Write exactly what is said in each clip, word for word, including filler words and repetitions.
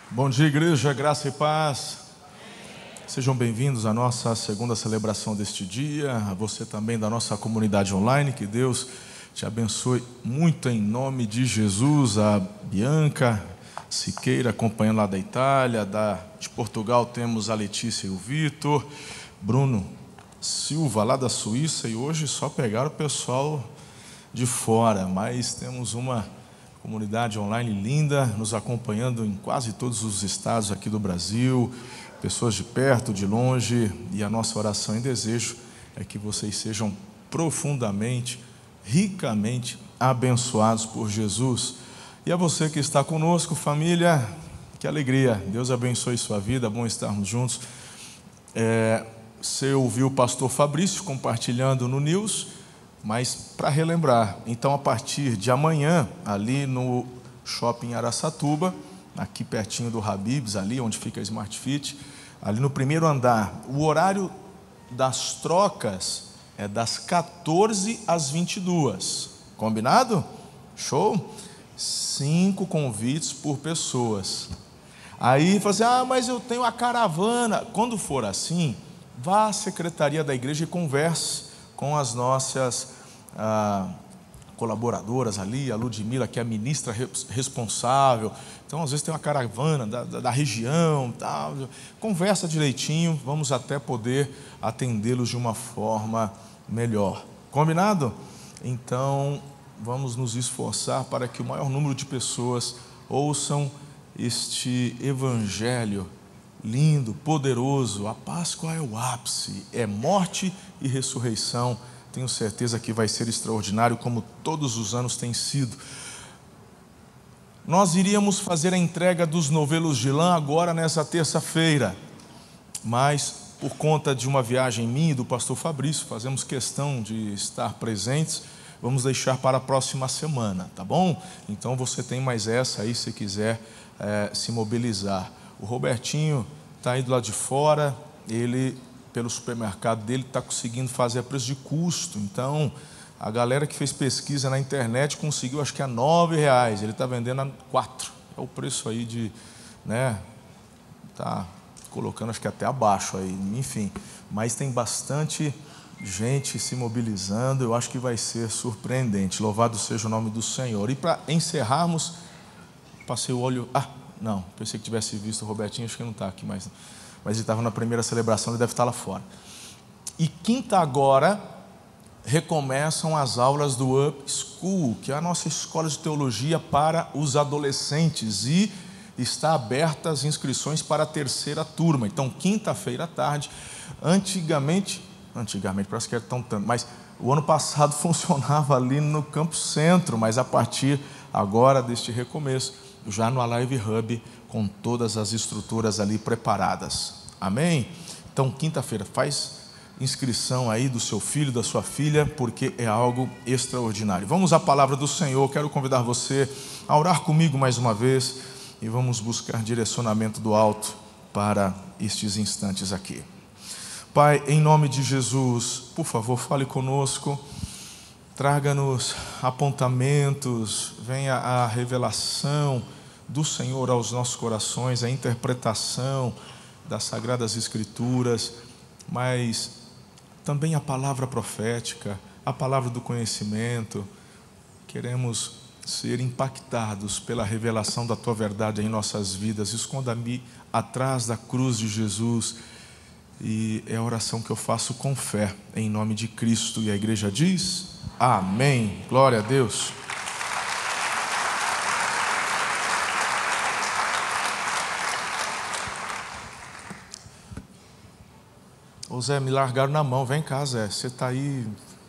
Bom dia, igreja, graça e paz. Sejam bem-vindos à nossa segunda celebração deste dia. A você também da nossa comunidade online, que Deus te abençoe muito em nome de Jesus. A Bianca Siqueira acompanhando lá da Itália, da, de Portugal temos a Letícia e o Vitor, Bruno Silva lá da Suíça, e hoje só pegaram o pessoal de fora, mas temos uma comunidade online linda, nos acompanhando em quase todos os estados aqui do Brasil, pessoas de perto, de longe, e a nossa oração e desejo é que vocês sejam profundamente, ricamente abençoados por Jesus. E a você que está conosco, família, que alegria, Deus abençoe sua vida, é bom estarmos juntos. É, você ouviu o pastor Fabrício compartilhando no News, mas para relembrar, então a partir de amanhã, ali no Shopping Araçatuba, aqui pertinho do Habib's, ali onde fica a Smart Fit, ali no primeiro andar, o horário das trocas é das quatorze às vinte e duas, combinado? Show? Cinco convites por pessoas. Aí fala assim, ah, mas eu tenho a caravana. Quando for assim, vá à secretaria da igreja e converse com as nossas ah, colaboradoras ali, a Ludmila, que é a ministra responsável. Então, às vezes tem uma caravana da, da, da região, tal. Conversa direitinho, vamos até poder atendê-los de uma forma melhor. Combinado? Então, vamos nos esforçar para que o maior número de pessoas ouçam este evangelho lindo, poderoso. A Páscoa é o ápice, é morte e ressurreição. Tenho certeza que vai ser extraordinário, como todos os anos tem sido. Nós iríamos fazer a entrega dos novelos de lã agora nessa terça-feira, mas por conta de uma viagem minha e do pastor Fabrício, fazemos questão de estar presentes, vamos deixar para a próxima semana, tá bom? Então você tem mais essa aí, se quiser é, se mobilizar. O Robertinho está aí do lado de fora, ele, pelo supermercado dele, está conseguindo fazer a preço de custo. Então, a galera que fez pesquisa na internet conseguiu, acho que a nove reais, ele está vendendo a quatro. É o preço aí de, né, tá colocando acho que até abaixo aí, enfim. Mas tem bastante gente se mobilizando, eu acho que vai ser surpreendente. Louvado seja o nome do Senhor. E para encerrarmos, passei o olho... Ah, não, pensei que tivesse visto o Robertinho, acho que não está aqui mais. Mas ele estava na primeira celebração, ele deve estar lá fora. E quinta agora, recomeçam as aulas do Up School, que é a nossa escola de teologia para os adolescentes, e está aberta as inscrições para a terceira turma. Então, quinta-feira à tarde, antigamente, antigamente, parece que é tão tanto, mas o ano passado funcionava ali no Campo Centro, mas a partir agora deste recomeço, já no Alive Hub, com todas as estruturas ali preparadas. Amém? Então, quinta-feira, faz inscrição aí do seu filho, da sua filha, porque é algo extraordinário. Vamos à palavra do Senhor. Quero convidar você a orar comigo mais uma vez e vamos buscar direcionamento do alto para estes instantes aqui. Pai, em nome de Jesus, por favor, fale conosco. Traga-nos apontamentos, venha a revelação do Senhor aos nossos corações, a interpretação das Sagradas Escrituras, mas também a palavra profética, a palavra do conhecimento. Queremos ser impactados pela revelação da Tua verdade em nossas vidas. Esconda-me atrás da cruz de Jesus, e é a oração que eu faço com fé, em nome de Cristo. E a igreja diz... Amém. Glória a Deus. Ô Zé, me largaram na mão. Vem cá, Zé. Você está aí.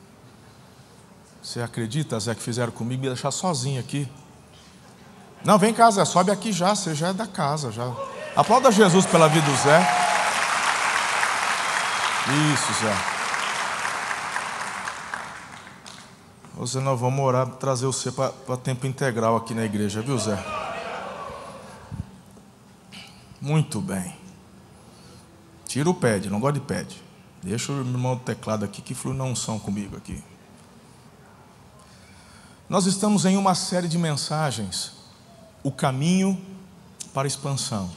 Você acredita, Zé, que fizeram comigo me deixar sozinho aqui? Não, vem cá, Zé. Sobe aqui já. Você já é da casa. Já. Aplauda Jesus pela vida do Zé. Isso, Zé. Você nós vamos orar, trazer você para tempo integral aqui na igreja, viu, Zé? Muito bem. Tira o pad, não gosto de pad. Deixa o irmão do teclado aqui que flui na unção comigo aqui. Nós estamos em uma série de mensagens, o caminho para expansão.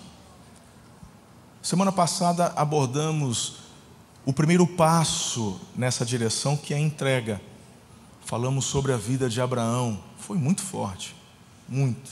Semana passada abordamos o primeiro passo nessa direção, que é a entrega. Falamos sobre a vida de Abraão. Foi muito forte, muito.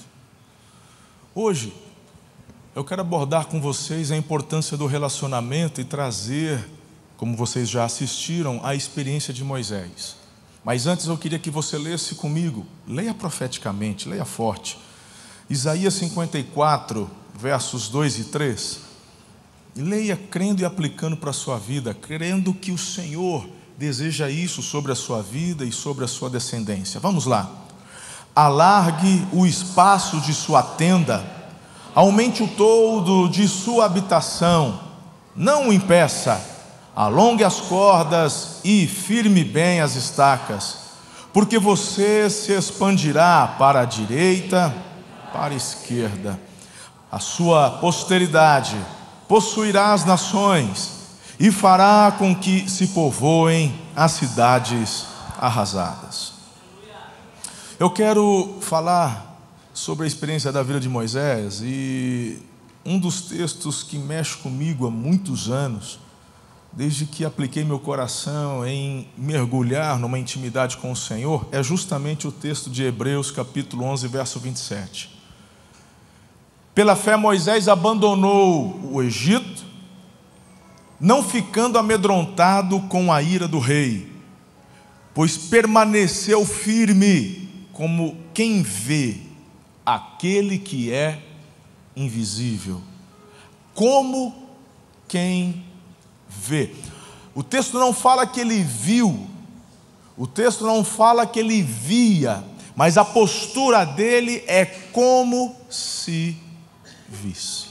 Hoje, eu quero abordar com vocês a importância do relacionamento e trazer, como vocês já assistiram, a experiência de Moisés. Mas antes eu queria que você lesse comigo, leia profeticamente, leia forte. Isaías cinquenta e quatro, versos dois e três. Leia crendo e aplicando para a sua vida, crendo que o Senhor deseja isso sobre a sua vida e sobre a sua descendência. Vamos lá. Alargue o espaço de sua tenda, aumente o toldo de sua habitação, não o impeça, alongue as cordas e firme bem as estacas, porque você se expandirá para a direita, para a esquerda. A sua posteridade possuirá as nações e fará com que se povoem as cidades arrasadas. Eu quero falar sobre a experiência da vida de Moisés, e um dos textos que mexe comigo há muitos anos, desde que apliquei meu coração em mergulhar numa intimidade com o Senhor, é justamente o texto de Hebreus capítulo onze, verso vinte e sete. Pela fé Moisés abandonou o Egito, não ficando amedrontado com a ira do rei, pois permaneceu firme como quem vê aquele que é invisível. Como quem vê. O texto não fala que ele viu, o texto não fala que ele via, mas a postura dele é como se visse.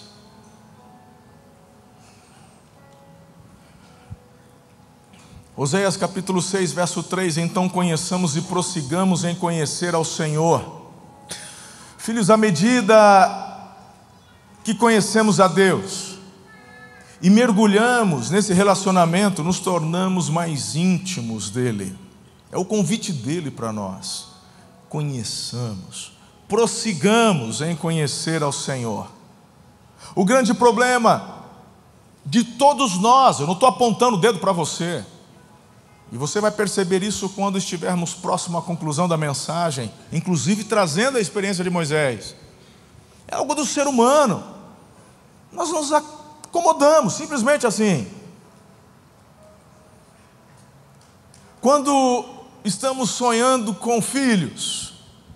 Oséias capítulo seis, verso três. Então conheçamos e prossigamos em conhecer ao Senhor. Filhos, à medida que conhecemos a Deus e mergulhamos nesse relacionamento, nos tornamos mais íntimos dele. É o convite dele para nós. Conheçamos, prossigamos em conhecer ao Senhor. O grande problema de todos nós, eu não estou apontando o dedo para você, e você vai perceber isso quando estivermos próximo à conclusão da mensagem, inclusive trazendo a experiência de Moisés. É algo do ser humano. Nós nos acomodamos, simplesmente assim. Quando estamos sonhando com filhos,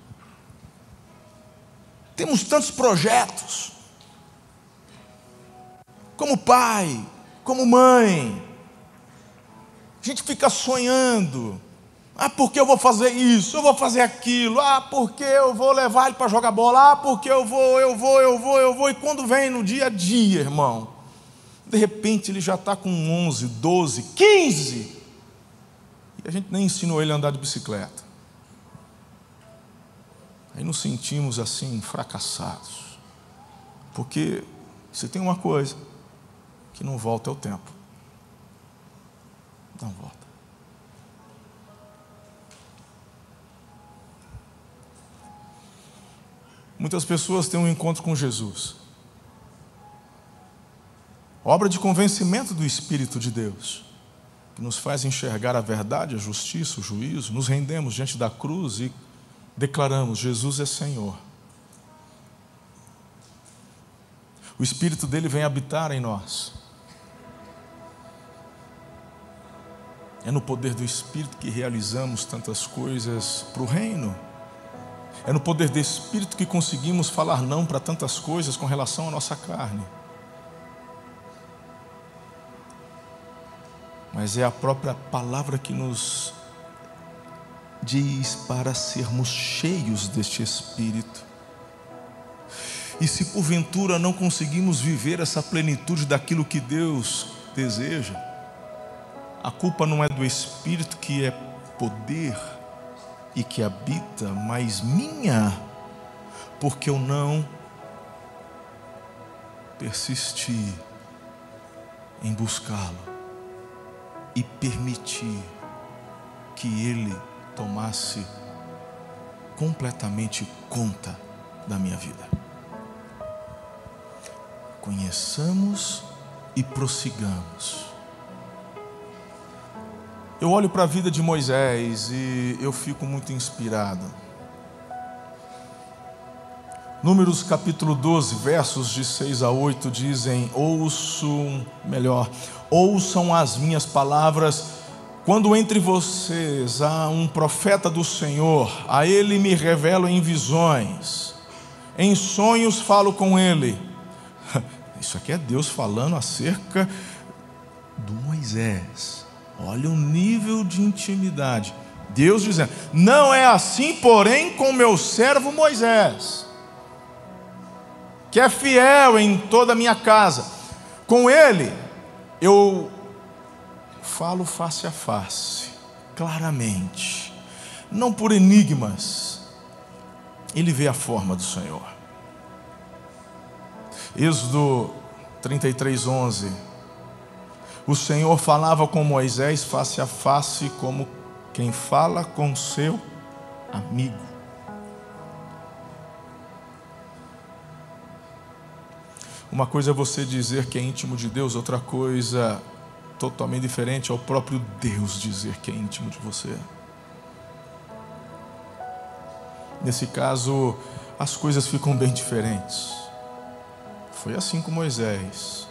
temos tantos projetos, como pai, como mãe, a gente fica sonhando. Ah, porque eu vou fazer isso, eu vou fazer aquilo. Ah, porque eu vou levar ele para jogar bola. Ah, porque eu vou, eu vou, eu vou, eu vou. E quando vem no dia a dia, irmão, de repente ele já está com onze, doze, quinze. E a gente nem ensinou ele a andar de bicicleta. Aí nos sentimos assim, fracassados. Porque se tem uma coisa que não volta é o tempo. Não volta. Muitas pessoas têm um encontro com Jesus, obra de convencimento do Espírito de Deus, que nos faz enxergar a verdade, a justiça, o juízo. Nos rendemos diante da cruz e declaramos: Jesus é Senhor. O Espírito dele vem habitar em nós. É no poder do Espírito que realizamos tantas coisas para o reino. É no poder do Espírito que conseguimos falar não para tantas coisas com relação à nossa carne. Mas é a própria palavra que nos diz para sermos cheios deste Espírito. E se porventura não conseguimos viver essa plenitude daquilo que Deus deseja, a culpa não é do Espírito, que é poder e que habita, mas minha, porque eu não persisti em buscá-lo e permitir que ele tomasse completamente conta da minha vida. conheçamos e prossigamos. Eu olho para a vida de Moisés e eu fico muito inspirado. Números capítulo doze, versos de seis a oito dizem: ouçam, melhor, ouçam as minhas palavras. Quando entre vocês há um profeta do Senhor, a ele me revelo em visões, em sonhos falo com ele. Isso aqui é Deus falando acerca do Moisés. Olha o nível de intimidade. Deus dizendo: não é assim, porém, com meu servo Moisés, que é fiel em toda a minha casa. Com ele eu falo face a face, claramente, não por enigmas. Ele vê a forma do Senhor. Êxodo trinta e três, onze. O Senhor falava com Moisés face a face, como quem fala com seu amigo. Uma coisa é você dizer que é íntimo de Deus, outra coisa totalmente diferente é o próprio Deus dizer que é íntimo de você. Nesse caso, as coisas ficam bem diferentes. Foi assim com Moisés.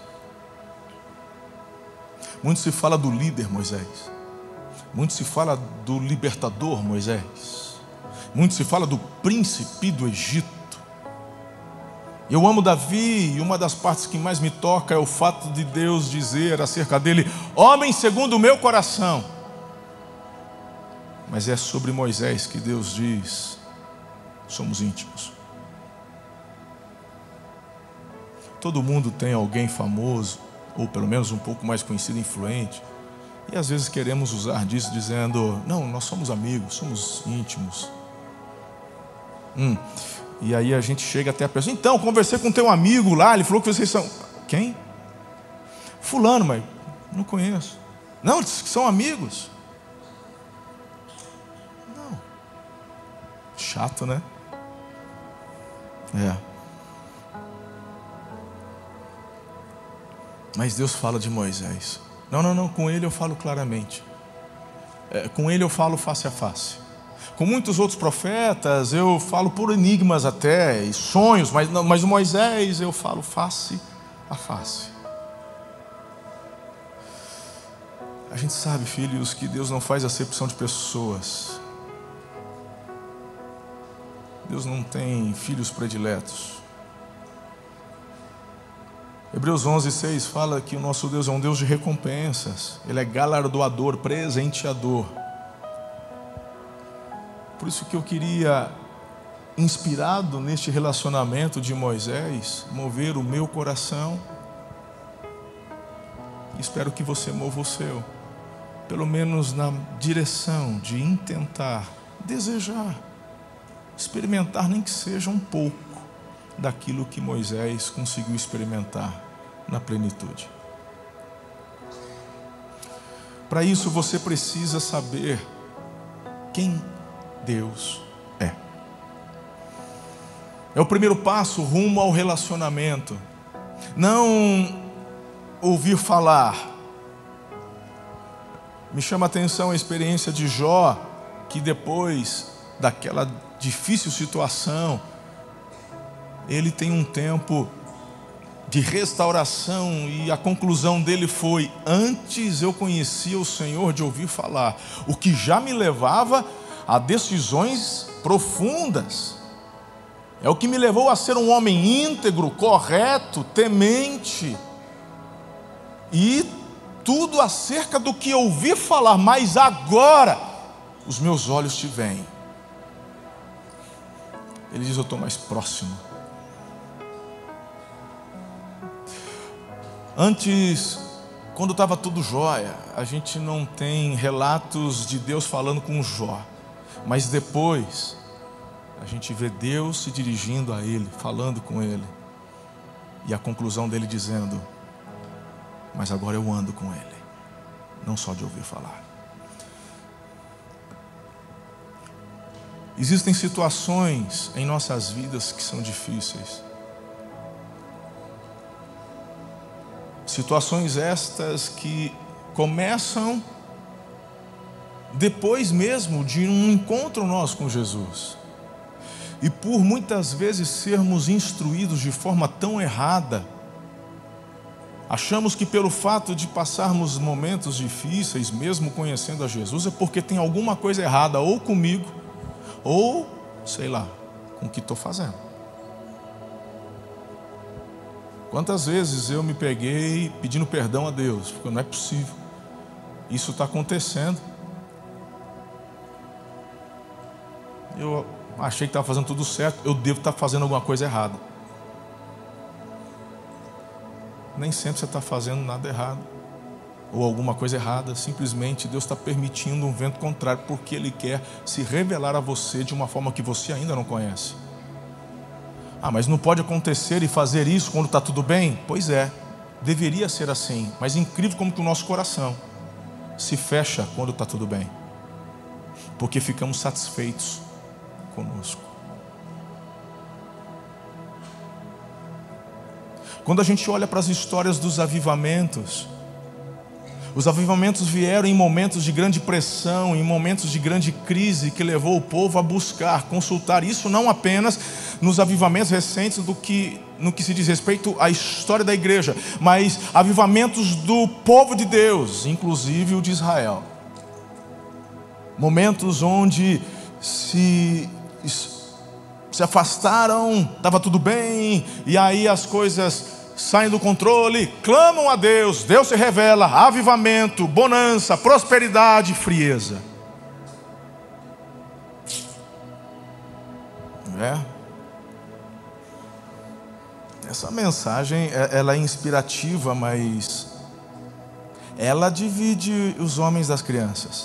Muito se fala do líder Moisés. Muito se fala do libertador Moisés. Muito se fala do príncipe do Egito. Eu amo Davi, e uma das partes que mais me toca é o fato de Deus dizer acerca dele: homem segundo o meu coração. Mas é sobre Moisés que Deus diz: somos íntimos. Todo mundo tem alguém famoso, ou pelo menos um pouco mais conhecido, influente, e às vezes queremos usar disso dizendo: não, nós somos amigos, somos íntimos. Hum, e aí a gente chega até a pessoa: então, conversei com teu amigo lá, ele falou que vocês são... Quem? Fulano, mas não conheço. Não, eles são amigos. Não. Chato, né? É. Mas Deus fala de Moisés: não, não, não, com ele eu falo claramente. É, com ele eu falo face a face. Com muitos outros profetas eu falo por enigmas até, e sonhos, mas, não, mas Moisés eu falo face a face. A gente sabe, filhos, que Deus não faz acepção de pessoas. Deus não tem filhos prediletos. Hebreus onze, seis fala que o nosso Deus é um Deus de recompensas. Ele é galardoador, presenteador. Por isso que eu queria, inspirado neste relacionamento de Moisés, mover o meu coração. Espero que você mova o seu, pelo menos na direção de intentar, desejar, experimentar, nem que seja um pouco daquilo que Moisés conseguiu experimentar na plenitude. Para isso você precisa saber quem Deus é. É o primeiro passo rumo ao relacionamento. Não ouvir falar. Me chama a atenção a experiência de Jó, que depois daquela difícil situação, ele tem um tempo de restauração, e a conclusão dele foi: antes eu conhecia o Senhor de ouvir falar, o que já me levava a decisões profundas. É o que me levou a ser um homem íntegro, correto, temente, e tudo acerca do que eu ouvi falar, mas agora os meus olhos te veem. Ele diz: eu estou mais próximo. Antes, quando estava tudo jóia, a gente não tem relatos de Deus falando com Jó. Mas depois, a gente vê Deus se dirigindo a ele, falando com ele. E a conclusão dele dizendo: mas agora eu ando com ele, não só de ouvir falar. Existem situações em nossas vidas que são difíceis. Situações estas que começam depois mesmo de um encontro nosso com Jesus. E por muitas vezes sermos instruídos de forma tão errada, achamos que pelo fato de passarmos momentos difíceis, mesmo conhecendo a Jesus, é porque tem alguma coisa errada ou comigo, ou, sei lá, com o que estou fazendo. Quantas vezes eu me peguei pedindo perdão a Deus, porque não é possível, isso está acontecendo. Eu achei que estava fazendo tudo certo, eu devo estar fazendo alguma coisa errada. Nem sempre você está fazendo nada errado, ou alguma coisa errada, simplesmente Deus está permitindo um vento contrário, porque Ele quer se revelar a você de uma forma que você ainda não conhece. Ah, mas não pode acontecer e fazer isso quando está tudo bem? Pois é, deveria ser assim, mas é incrível como que o nosso coração se fecha quando está tudo bem, porque ficamos satisfeitos conosco. Quando a gente olha para as histórias dos avivamentos, os avivamentos vieram em momentos de grande pressão, em momentos de grande crise, que levou o povo a buscar, consultar. Isso não apenas nos avivamentos recentes do que, no que se diz respeito à história da igreja, mas avivamentos do povo de Deus, inclusive o de Israel. Momentos onde se, se afastaram, estava tudo bem, e aí as coisas saem do controle, clamam a Deus, Deus se revela, avivamento, bonança, prosperidade, frieza. É. Essa mensagem, ela é inspirativa, mas ela divide os homens das crianças.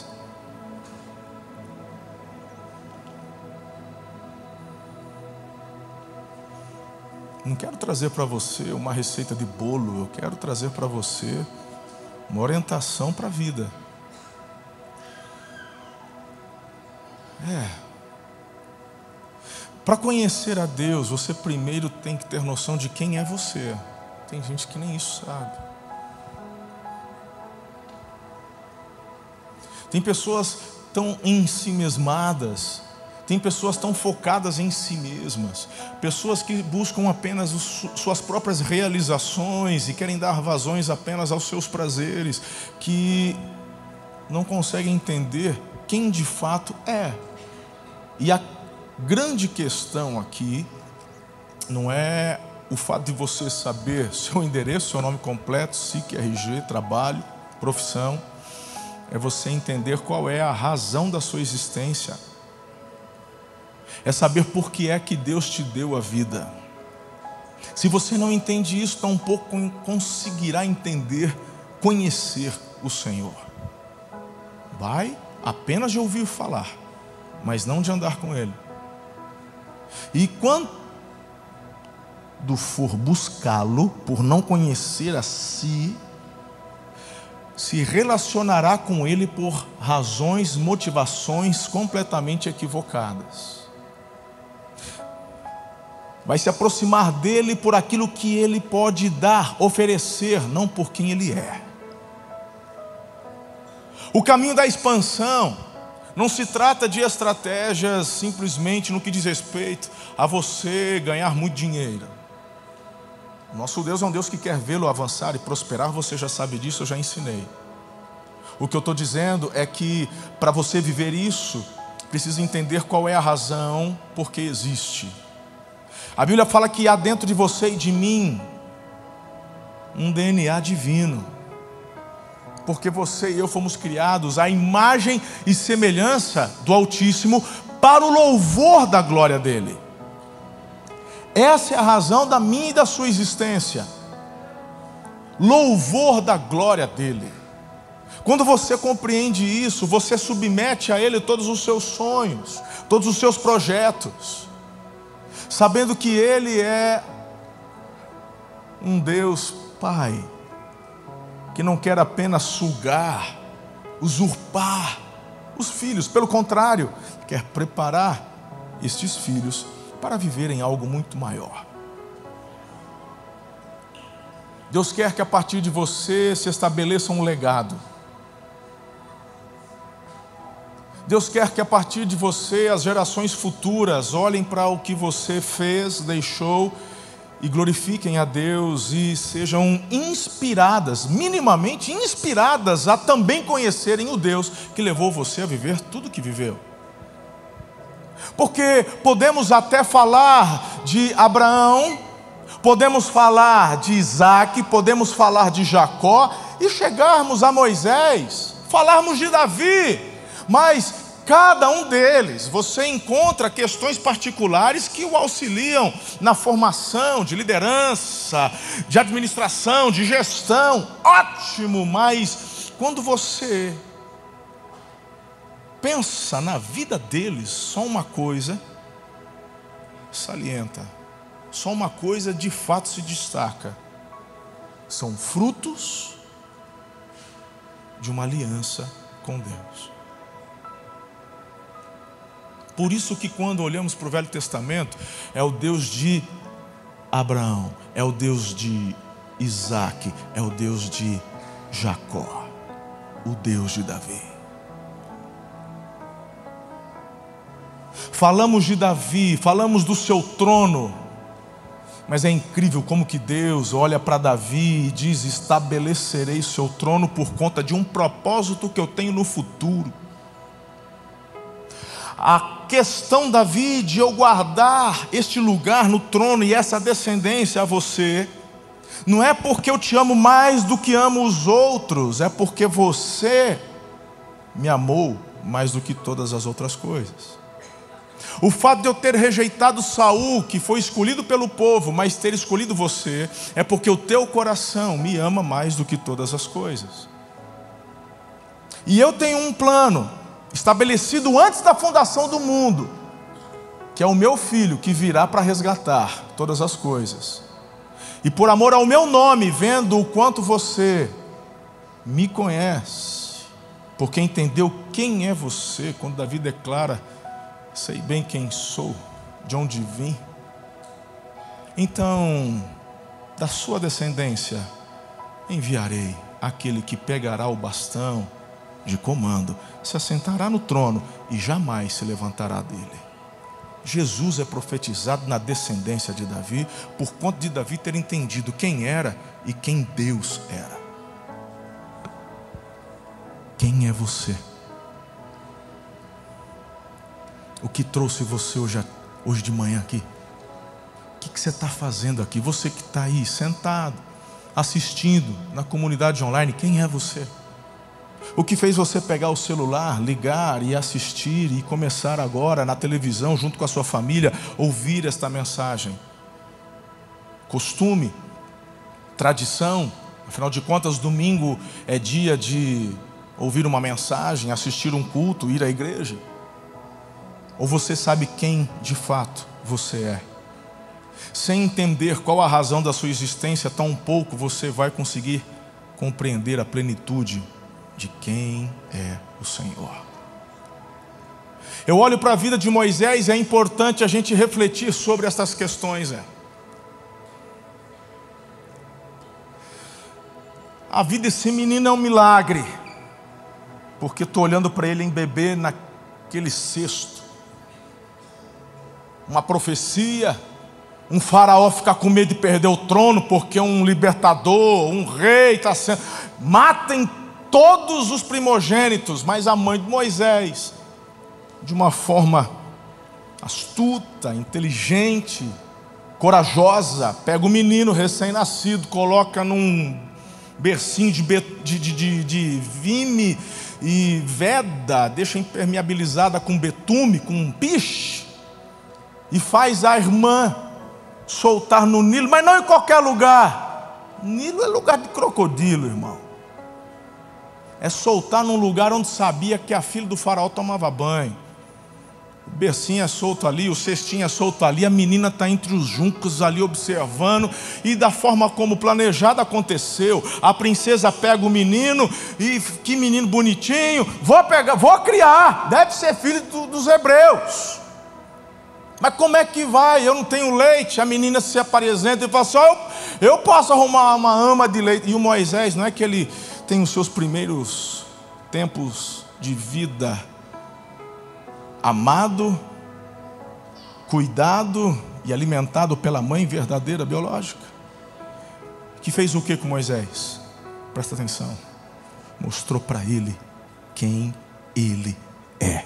Não quero trazer para você uma receita de bolo, eu quero trazer para você uma orientação para a vida. É. Para conhecer a Deus, você primeiro tem que ter noção de quem é você. Tem gente que nem isso sabe. Tem pessoas tão ensimismadas, tem pessoas tão focadas em si mesmas, pessoas que buscam apenas os, suas próprias realizações e querem dar vazões apenas aos seus prazeres, que não conseguem entender quem de fato é. E a grande questão aqui não é o fato de você saber seu endereço, seu nome completo, S I C, R G, trabalho, profissão. É você entender qual é a razão da sua existência. É saber por que é que Deus te deu a vida. Se você não entende isso, tampouco conseguirá entender, conhecer o Senhor. Vai apenas de ouvir falar, mas não de andar com Ele. E quando for buscá-lo, por não conhecer a si, se relacionará com Ele por razões, motivações completamente equivocadas. Vai se aproximar dele por aquilo que ele pode dar, oferecer, não por quem ele é. O caminho da expansão não se trata de estratégias simplesmente no que diz respeito a você ganhar muito dinheiro. Nosso Deus é um Deus que quer vê-lo avançar e prosperar, você já sabe disso, eu já ensinei. O que eu estou dizendo é que para você viver isso, precisa entender qual é a razão por que existe. A Bíblia fala que há dentro de você e de mim um D N A divino, porque você e eu fomos criados à imagem e semelhança do Altíssimo para o louvor da glória dele. Essa é a razão da minha e da sua existência, louvor da glória dele. Quando você compreende isso, você submete a ele todos os seus sonhos, todos os seus projetos, sabendo que Ele é um Deus Pai, que não quer apenas sugar, usurpar os filhos, pelo contrário, quer preparar estes filhos para viverem algo muito maior. Deus quer que a partir de você se estabeleça um legado. Deus quer que a partir de você as gerações futuras olhem para o que você fez, deixou e glorifiquem a Deus e sejam inspiradas, minimamente inspiradas a também conhecerem o Deus que levou você a viver tudo o que viveu. Porque podemos até falar de Abraão, podemos falar de Isaac, podemos falar de Jacó e chegarmos a Moisés, falarmos de Davi, mas cada um deles você encontra questões particulares que o auxiliam na formação de liderança, de administração, de gestão. Ótimo, mas quando você pensa na vida deles, só uma coisa salienta, só uma coisa de fato se destaca: são frutos de uma aliança com Deus. Por isso que quando olhamos para o Velho Testamento, é o Deus de Abraão, é o Deus de Isaac, é o Deus de Jacó, o Deus de Davi. Falamos de Davi, falamos do seu trono, mas é incrível como que Deus olha para Davi e diz: estabelecerei seu trono por conta de um propósito que eu tenho no futuro. A questão, Davi, de eu guardar este lugar no trono e essa descendência a você, não é porque eu te amo mais do que amo os outros, é porque você me amou mais do que todas as outras coisas. O fato de eu ter rejeitado Saul, que foi escolhido pelo povo, mas ter escolhido você, é porque o teu coração me ama mais do que todas as coisas. E eu tenho um plano estabelecido antes da fundação do mundo, que é o meu filho que virá para resgatar todas as coisas. E por amor ao meu nome, vendo o quanto você me conhece, porque entendeu quem é você, quando Davi declara: sei bem quem sou, de onde vim. Então, da sua descendência enviarei aquele que pegará o bastão de comando, se assentará no trono e jamais se levantará dele. Jesus é profetizado na descendência de Davi, por conta de Davi ter entendido quem era e quem Deus era. Quem é você? O que trouxe você hoje, hoje de manhã aqui? O que, que você está fazendo aqui? Você que está aí sentado, assistindo na comunidade online, quem é você? O que fez você pegar o celular, ligar e assistir e começar agora na televisão, junto com a sua família, ouvir esta mensagem? Costume, tradição, afinal de contas, domingo é dia de ouvir uma mensagem, assistir um culto, ir à igreja? Ou você sabe quem de fato você é? Sem entender qual a razão da sua existência, tão pouco você vai conseguir compreender a plenitude de quem é o Senhor. Eu olho para a vida de Moisés e é importante a gente refletir sobre essas questões. É. A vida desse menino é um milagre, porque estou olhando para ele em bebê naquele cesto. Uma profecia, um faraó ficar com medo de perder o trono, porque um libertador, um rei está sendo... Matem todos os primogênitos, mas a mãe de Moisés, de uma forma astuta, inteligente, corajosa, pega o menino recém-nascido, coloca num bercinho de, de, de, de vime e veda, deixa impermeabilizada com betume, com piche, e faz a irmã soltar no Nilo, mas não em qualquer lugar. Nilo é lugar de crocodilo, irmão. É soltar num lugar onde sabia que a filha do faraó tomava banho. O bercinho é solto ali, o cestinho é solto ali, a menina está entre os juncos ali observando, e da forma como planejado aconteceu. A princesa pega o menino, e que menino bonitinho, vou pegar, vou criar, deve ser filho do, dos hebreus. Mas como é que vai? Eu não tenho leite. A menina se apresenta e fala assim: oh, eu, eu posso arrumar uma ama de leite. E o Moisés, não é que ele tem os seus primeiros tempos de vida amado, cuidado e alimentado pela mãe verdadeira, biológica, que fez o que com Moisés? Presta atenção. Mostrou para ele quem ele é.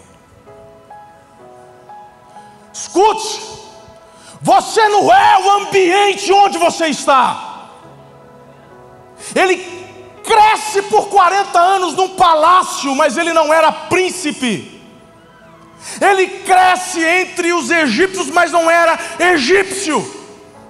Escute, você não é o ambiente onde você está. Ele cresce por quarenta anos num palácio, mas ele não era príncipe. Ele cresce entre os egípcios, mas não era egípcio.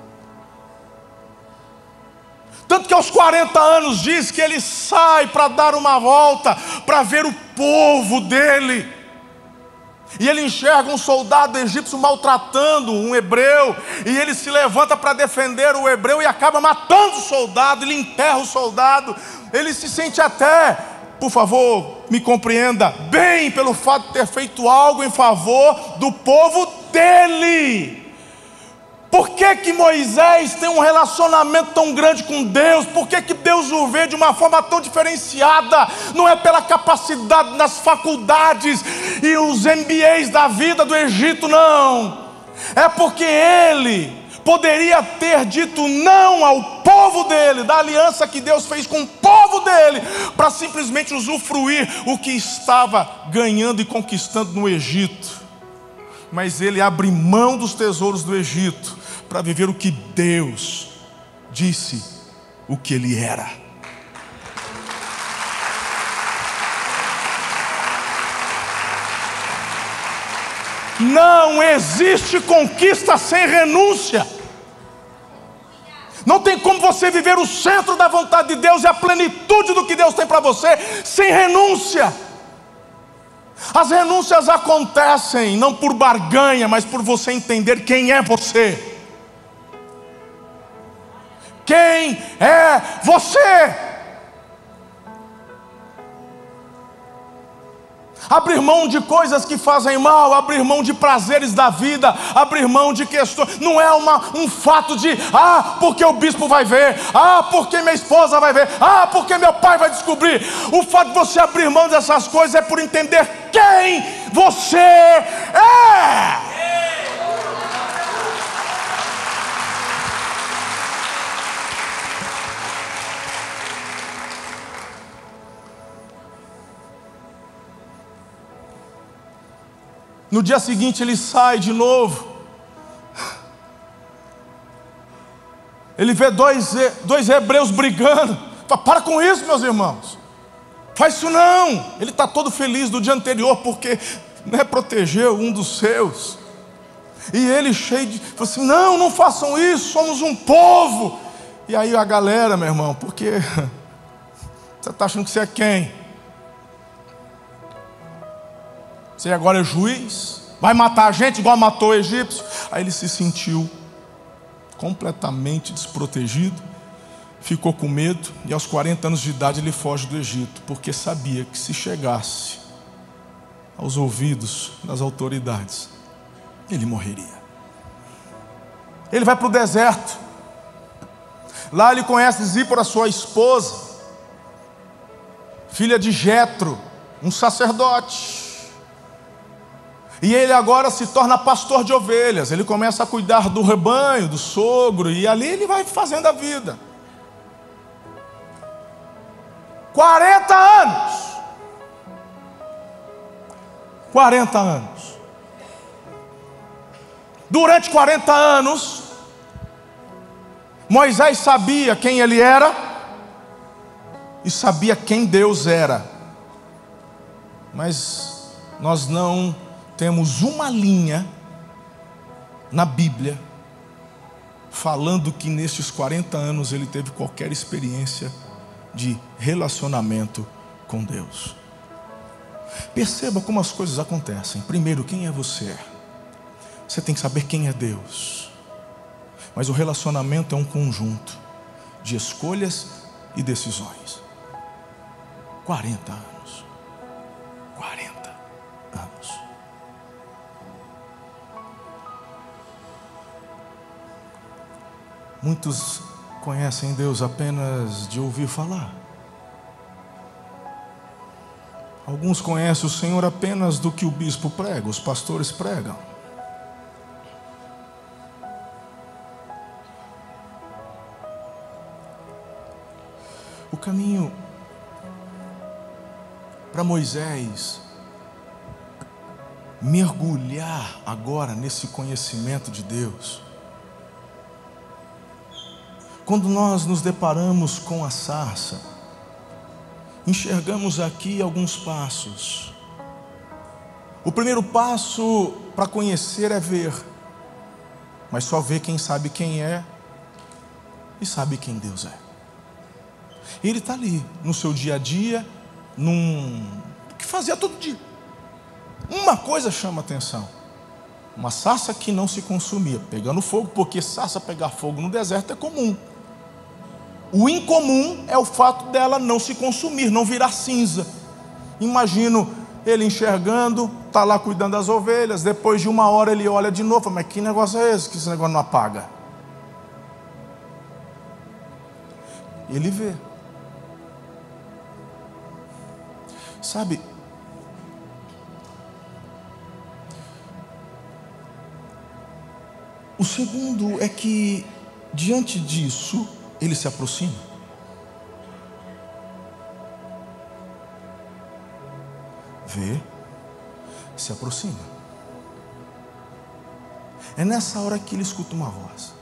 Tanto que aos quarenta anos diz que ele sai para dar uma volta, para ver o povo dele. E ele enxerga um soldado egípcio maltratando um hebreu, e ele se levanta para defender o hebreu e acaba matando o soldado, ele enterra o soldado. Ele se sente até, por favor, me compreenda, bem pelo fato de ter feito algo em favor do povo dele. Por que que Moisés tem um relacionamento tão grande com Deus? Por que que Deus o vê de uma forma tão diferenciada? Não é pela capacidade nas faculdades e os M B As da vida do Egito, não. É porque ele poderia ter dito não ao povo dele, da aliança que Deus fez com o povo dele, para simplesmente usufruir o que estava ganhando e conquistando no Egito. Mas ele abre mão dos tesouros do Egito para viver o que Deus disse o que ele era. Não existe conquista sem renúncia. Não tem como você viver o centro da vontade de Deus e a plenitude do que Deus tem para você sem renúncia. As renúncias acontecem não por barganha, mas por você entender quem é você. Quem é você? Abrir mão de coisas que fazem mal, abrir mão de prazeres da vida, abrir mão de questões, não é uma, um fato de, ah, porque o bispo vai ver, ah, porque minha esposa vai ver, ah, porque meu pai vai descobrir. O fato de você abrir mão dessas coisas é por entender quem você é. No dia seguinte ele sai de novo. Ele vê dois, dois hebreus brigando. Fala: para com isso, meus irmãos. Faz isso não. Ele está todo feliz do dia anterior, porque, né, protegeu um dos seus. E ele cheio de... Falou assim: não, não façam isso, somos um povo. E aí a galera, meu irmão, porque você está achando que você é quem? Você agora é juiz? Vai matar a gente igual matou o egípcio? Aí ele se sentiu completamente desprotegido, ficou com medo, e aos quarenta anos de idade ele foge do Egito, porque sabia que se chegasse aos ouvidos das autoridades, ele morreria. Ele vai para o deserto. Lá ele conhece Zípora, sua esposa, filha de Jetro, um sacerdote. E ele agora se torna pastor de ovelhas. Ele começa a cuidar do rebanho, do sogro, e ali ele vai fazendo a vida. quarenta anos. quarenta anos. Durante quarenta anos, Moisés sabia quem ele era e sabia quem Deus era. Mas nós não temos uma linha na Bíblia falando que nesses quarenta anos ele teve qualquer experiência de relacionamento com Deus. Perceba como as coisas acontecem. Primeiro, quem é você? Você tem que saber quem é Deus. Mas o relacionamento é um conjunto de escolhas e decisões. quarenta anos. quarenta anos. Muitos conhecem Deus apenas de ouvir falar. Alguns conhecem o Senhor apenas do que o bispo prega, os pastores pregam. O caminho para Moisés mergulhar agora nesse conhecimento de Deus, quando nós nos deparamos com a sarça, enxergamos aqui alguns passos. O primeiro passo para conhecer é ver, mas só vê quem sabe quem é e sabe quem Deus é. Ele está ali no seu dia a dia, num o que fazia todo dia. Uma coisa chama atenção: uma sarça que não se consumia, pegando fogo, porque sarça pegar fogo no deserto é comum. O incomum é o fato dela não se consumir, não virar cinza. Imagino ele enxergando, está lá cuidando das ovelhas, depois de uma hora ele olha de novo, mas que negócio é esse, que esse negócio não apaga? Ele vê. Sabe, o segundo é que, diante disso, ele se aproxima. Vê, se aproxima. É nessa hora que ele escuta uma voz.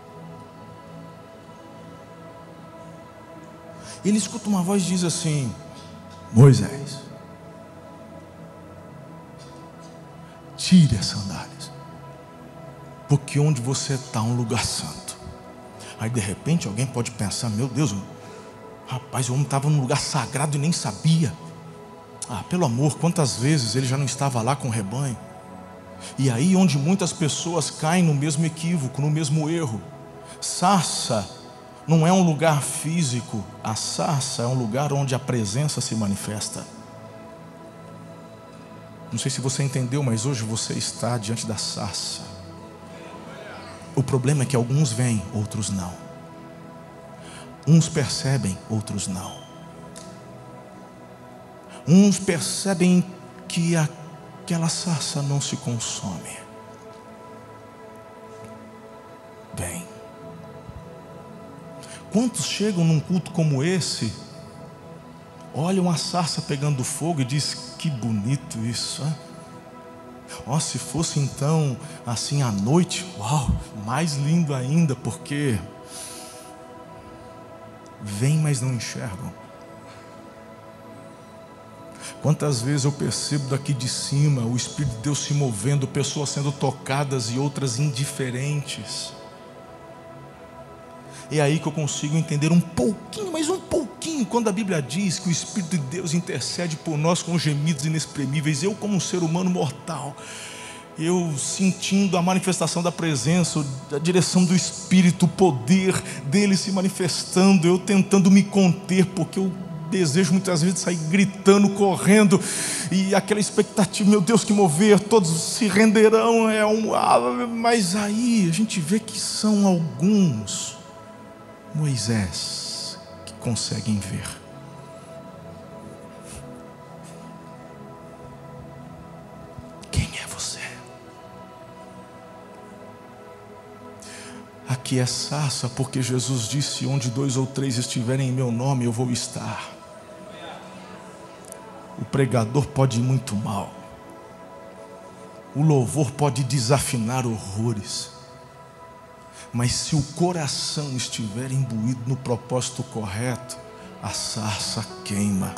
Ele escuta uma voz e diz assim: Moisés, tire as sandálias, porque onde você está é um lugar santo. Aí de repente alguém pode pensar: meu Deus, rapaz, o homem estava num lugar sagrado e nem sabia. Ah, pelo amor, quantas vezes ele já não estava lá com o rebanho? E aí onde muitas pessoas caem no mesmo equívoco, no mesmo erro. Sarça não é um lugar físico, a sarça é um lugar onde a presença se manifesta. Não sei se você entendeu, mas hoje você está diante da sarça. O problema é que alguns veem, outros não. Uns percebem, outros não. Uns percebem que aquela sarça não se consome. Bem, quantos chegam num culto como esse, olham a sarça pegando fogo e dizem: que bonito isso, hein? Ó, se fosse então assim à noite, uau, mais lindo ainda, porque vêm, mas não enxergam. Quantas vezes eu percebo daqui de cima o Espírito de Deus se movendo, pessoas sendo tocadas e outras indiferentes. É aí que eu consigo entender um pouquinho, mas um pouquinho, quando a Bíblia diz que o Espírito de Deus intercede por nós com gemidos inexprimíveis. Eu, como um ser humano mortal, eu sentindo a manifestação da presença, a direção do Espírito, o poder dele se manifestando, eu tentando me conter, porque eu desejo muitas vezes sair gritando, correndo, e aquela expectativa: meu Deus, que mover, todos se renderão, é um... mas aí a gente vê que são alguns Moisés que conseguem ver. Quem é você? Aqui é sarça, porque Jesus disse: onde dois ou três estiverem em meu nome, eu vou estar. O pregador pode ir muito mal, o louvor pode desafinar horrores, mas se o coração estiver imbuído no propósito correto, a sarça queima.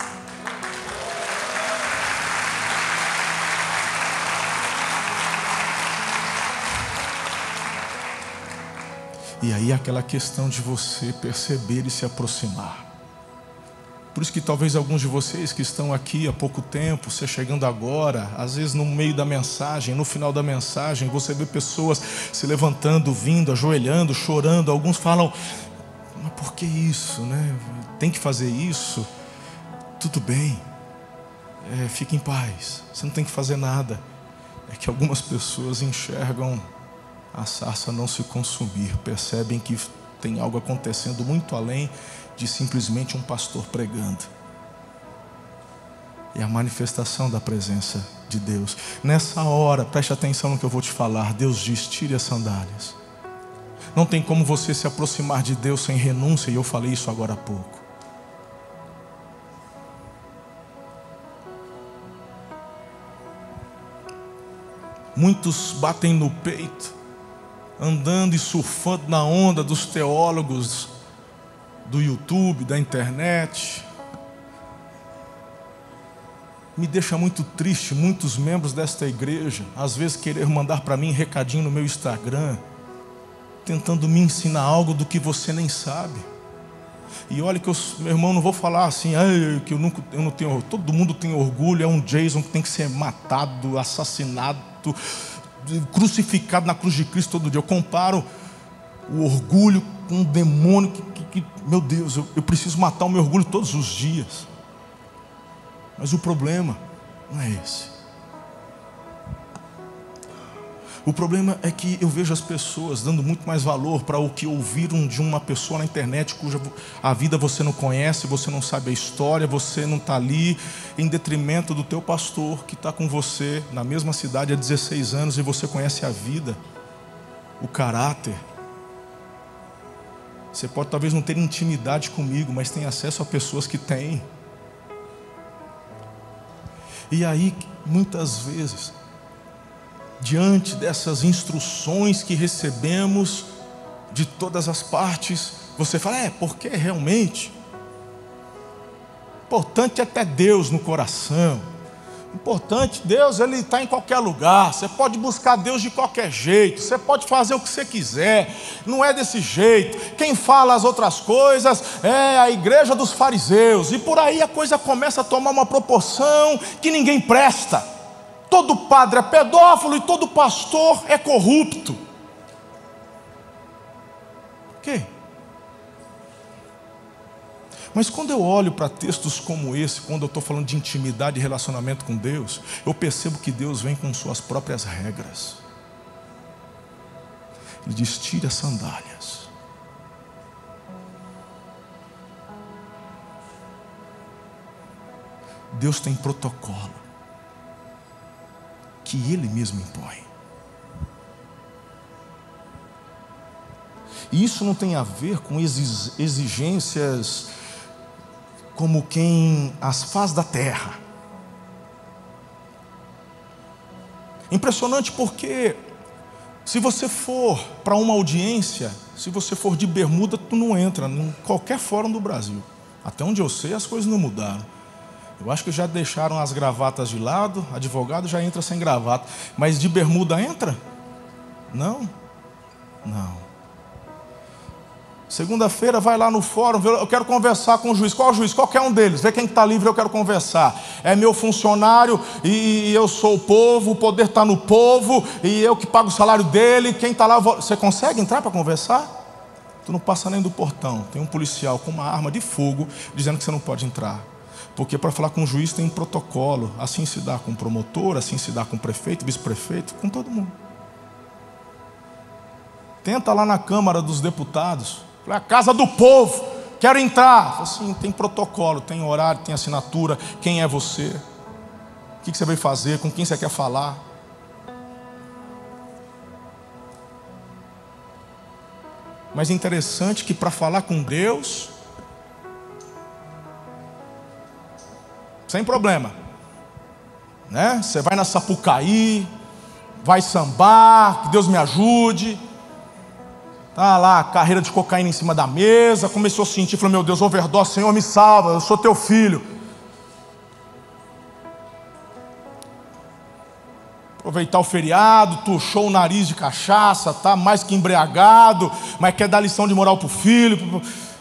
E aí aquela questão de você perceber e se aproximar. Por isso que talvez alguns de vocês que estão aqui há pouco tempo, você chegando agora, às vezes no meio da mensagem, no final da mensagem, você vê pessoas se levantando, vindo, ajoelhando, chorando. Alguns falam: mas por que isso, né? Tem que fazer isso? Tudo bem, é, fique em paz, você não tem que fazer nada. É que algumas pessoas enxergam a sarça não se consumir, percebem que tem algo acontecendo muito além de simplesmente um pastor pregando. É a manifestação da presença de Deus. Nessa hora, preste atenção no que eu vou te falar. Deus diz: tire as sandálias. Não tem como você se aproximar de Deus sem renúncia, e eu falei isso agora há pouco. Muitos batem no peito, andando e surfando na onda dos teólogos do YouTube, da internet. Me deixa muito triste muitos membros desta igreja às vezes querer mandar para mim recadinho no meu Instagram, tentando me ensinar algo do que você nem sabe. E olha que eu, meu irmão, não vou falar assim, que eu, nunca, eu não tenho, todo mundo tem orgulho, é um Jason que tem que ser matado, assassinado, crucificado na cruz de Cristo todo dia. Eu comparo o orgulho com um demônio que, que, que meu Deus, eu, eu preciso matar o meu orgulho todos os dias. Mas o problema não é esse. O problema é que eu vejo as pessoas dando muito mais valor para o que ouviram de uma pessoa na internet cuja a vida você não conhece, você não sabe a história, você não está ali, em detrimento do teu pastor que está com você na mesma cidade há dezesseis anos e você conhece a vida, o caráter. Você pode talvez não ter intimidade comigo, mas tem acesso a pessoas que têm. E aí, muitas vezes, diante dessas instruções que recebemos de todas as partes, você fala, é, porque realmente importante é ter Deus no coração. Importante, Deus, Ele está em qualquer lugar. Você pode buscar Deus de qualquer jeito, você pode fazer o que você quiser. Não é desse jeito. Quem fala as outras coisas é a igreja dos fariseus. E por aí a coisa começa a tomar uma proporção que ninguém presta. Todo padre é pedófilo e todo pastor é corrupto. Ok? Mas quando eu olho para textos como esse, quando eu estou falando de intimidade e relacionamento com Deus, eu percebo que Deus vem com suas próprias regras. Ele diz, tire as sandálias. Deus tem protocolo que Ele mesmo impõe. E isso não tem a ver com exigências como quem as faz da terra. Impressionante porque se você for para uma audiência, se você for de bermuda, tu não entra em qualquer fórum do Brasil. Até onde eu sei, as coisas não mudaram. Eu acho que já deixaram as gravatas de lado, advogado já entra sem gravata. Mas de bermuda entra? Não. Não. Segunda-feira vai lá no fórum, eu quero conversar com o juiz. Qual o juiz? Qualquer um deles, vê quem está livre, eu quero conversar. É meu funcionário e eu sou o povo, o poder está no povo e eu que pago o salário dele, quem está lá, vou... Você consegue entrar para conversar? Tu não passa nem do portão, tem um policial com uma arma de fogo dizendo que você não pode entrar. Porque para falar com o juiz tem um protocolo, assim se dá com o promotor, assim se dá com o prefeito, vice-prefeito, com todo mundo. Tenta lá na Câmara dos Deputados, a casa do povo, quero entrar. Assim, tem protocolo, tem horário, tem assinatura. Quem é você? O que você veio fazer? Com quem você quer falar? Mas é interessante que para falar com Deus, sem problema, né? Você vai na Sapucaí, vai sambar, que Deus me ajude. Tá lá, carreira de cocaína em cima da mesa, começou a sentir, falou, meu Deus, overdose, Senhor me salva, eu sou teu filho. Aproveitar o feriado, tuchou o nariz de cachaça, tá mais que embriagado, mas quer dar lição de moral pro filho.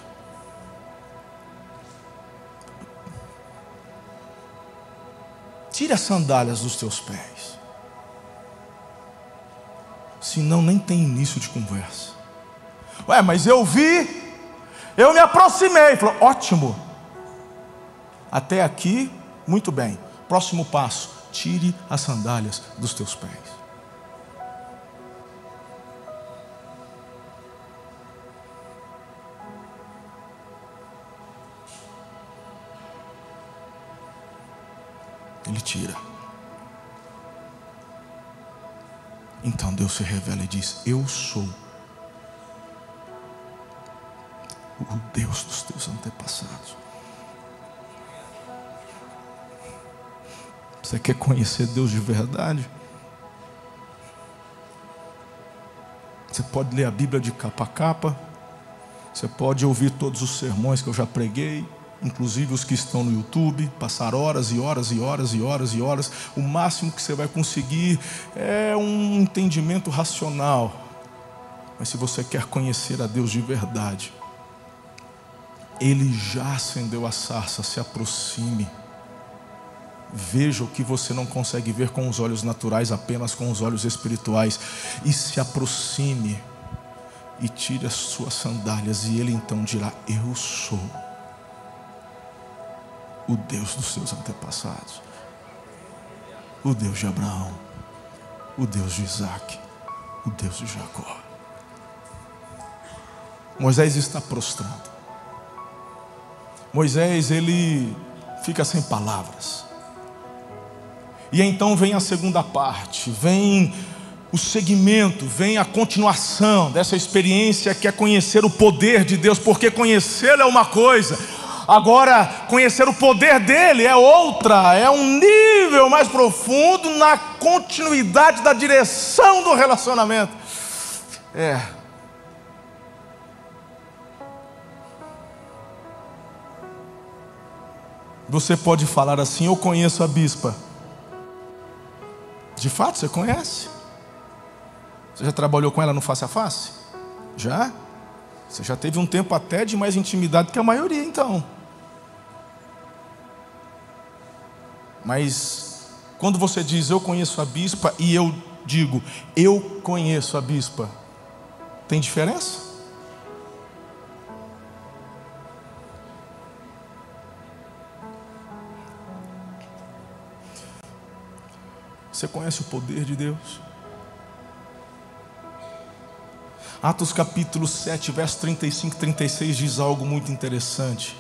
Tire as sandálias dos teus pés, senão nem tem início de conversa. Ué, mas eu vi, eu me aproximei. Falou, ótimo. Até aqui, muito bem. Próximo passo, tire as sandálias dos teus pés. Ele tira. Então Deus se revela e diz: eu sou o Deus dos teus antepassados. Você quer conhecer Deus de verdade? Você pode ler a Bíblia de capa a capa. Você pode ouvir todos os sermões que eu já preguei, inclusive os que estão no YouTube, passar horas e horas e horas e horas e horas. O máximo que você vai conseguir é um entendimento racional. Mas se você quer conhecer a Deus de verdade, Ele já acendeu a sarça. Se aproxime. Veja o que você não consegue ver com os olhos naturais, apenas com os olhos espirituais. E se aproxime e tire as suas sandálias. E Ele então dirá: eu sou o Deus dos seus antepassados, o Deus de Abraão, o Deus de Isaac, o Deus de Jacó. Moisés está prostrado. Moisés, ele fica sem palavras. E então vem a segunda parte, vem o segmento, vem a continuação dessa experiência, que é conhecer o poder de Deus. Porque conhecê-lo é uma coisa, agora conhecer o poder dele é outra. É um nível mais profundo na continuidade da direção do relacionamento. É. Você pode falar assim: eu conheço a bispa. De fato, você conhece? Você já trabalhou com ela no face a face? Já? Você já teve um tempo até de mais intimidade que a maioria, então. Mas quando você diz eu conheço a bispa e eu digo eu conheço a bispa, tem diferença? Você conhece o poder de Deus? Atos capítulo sete, verso trinta e cinco e trinta e seis diz algo muito interessante.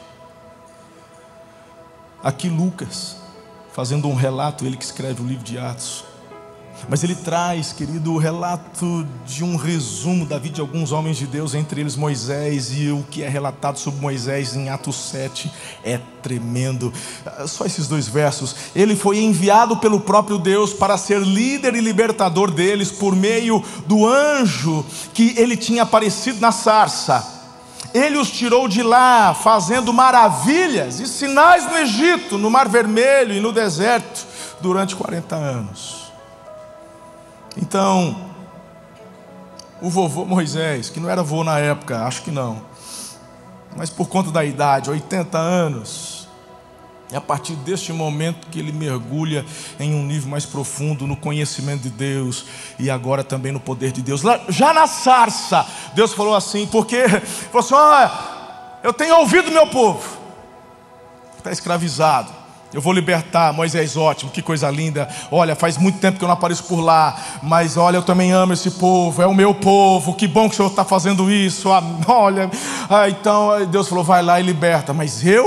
Aqui Lucas, fazendo um relato, ele que escreve o livro de Atos, mas ele traz, querido, o relato de um resumo da vida de alguns homens de Deus, entre eles Moisés. E o que é relatado sobre Moisés em Atos sete é tremendo. Só esses dois versos. Ele foi enviado pelo próprio Deus para ser líder e libertador deles, por meio do anjo que ele tinha aparecido na sarça. Ele os tirou de lá, fazendo maravilhas e sinais no Egito, no Mar Vermelho e no deserto, durante quarenta anos. Então, o vovô Moisés, que não era vô na época, acho que não, mas por conta da idade, oitenta anos, é a partir deste momento que ele mergulha em um nível mais profundo no conhecimento de Deus e agora também no poder de Deus. Já na sarça, Deus falou assim, porque falou assim: olha, eu tenho ouvido meu povo, está escravizado. Eu vou libertar. Moisés, ótimo, que coisa linda. Olha, faz muito tempo que eu não apareço por lá, mas olha, eu também amo esse povo, é o meu povo. Que bom que o Senhor está fazendo isso. Ah, olha, ah, então Deus falou: vai lá e liberta. Mas eu?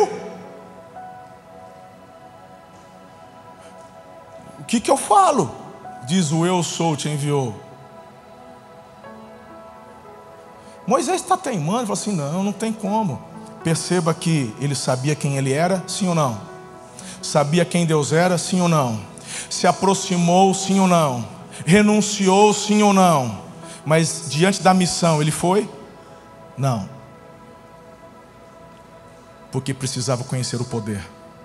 O que que eu falo? Diz o eu sou, te enviou. Moisés está teimando, falou assim: não, não tem como. Perceba que ele sabia quem ele era, sim ou não? Sabia quem Deus era, sim ou não? Se aproximou, sim ou não? Renunciou, sim ou não? Mas diante da missão, ele foi? Não. Porque precisava conhecer o poder.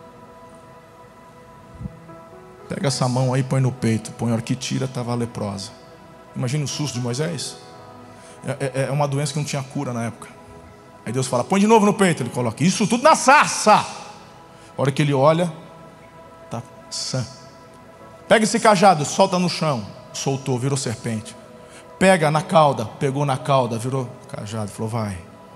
Pega essa mão aí, põe no peito. Põe a hora que tira, estava leprosa. Imagina o susto de Moisés. É, é, é uma doença que não tinha cura na época. Aí Deus fala: põe de novo no peito. Ele coloca isso tudo na sarça. A hora que ele olha, está sã. Pega esse cajado, solta no chão. Soltou, virou serpente. Pega na cauda, pegou na cauda, virou cajado. Falou: vai.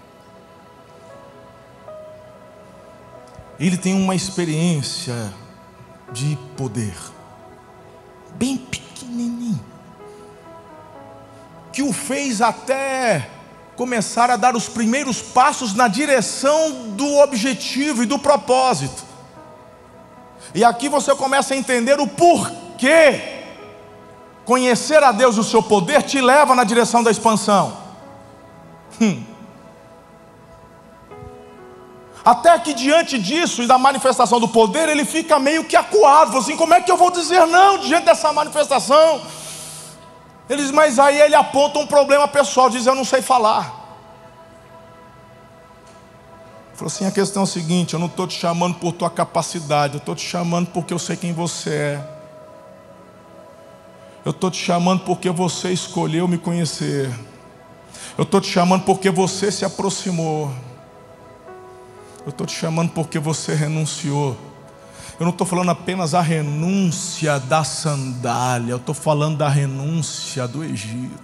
Ele tem uma experiência de poder bem pequenininho, que o fez até começar a dar os primeiros passos na direção do objetivo e do propósito. E aqui você começa a entender o porquê conhecer a Deus e o seu poder te leva na direção da expansão. Hum. Até que diante disso e da manifestação do poder, ele fica meio que acuado, assim, como é que eu vou dizer não diante dessa manifestação? Ele diz, mas aí ele aponta um problema pessoal, diz, eu não sei falar. Ele falou assim, a questão é o seguinte, eu não estou te chamando por tua capacidade, eu estou te chamando porque eu sei quem você é. Eu estou te chamando porque você escolheu me conhecer. Eu estou te chamando porque você se aproximou. Eu estou te chamando porque você renunciou. Eu não estou falando apenas a renúncia da sandália, eu estou falando da renúncia do Egito.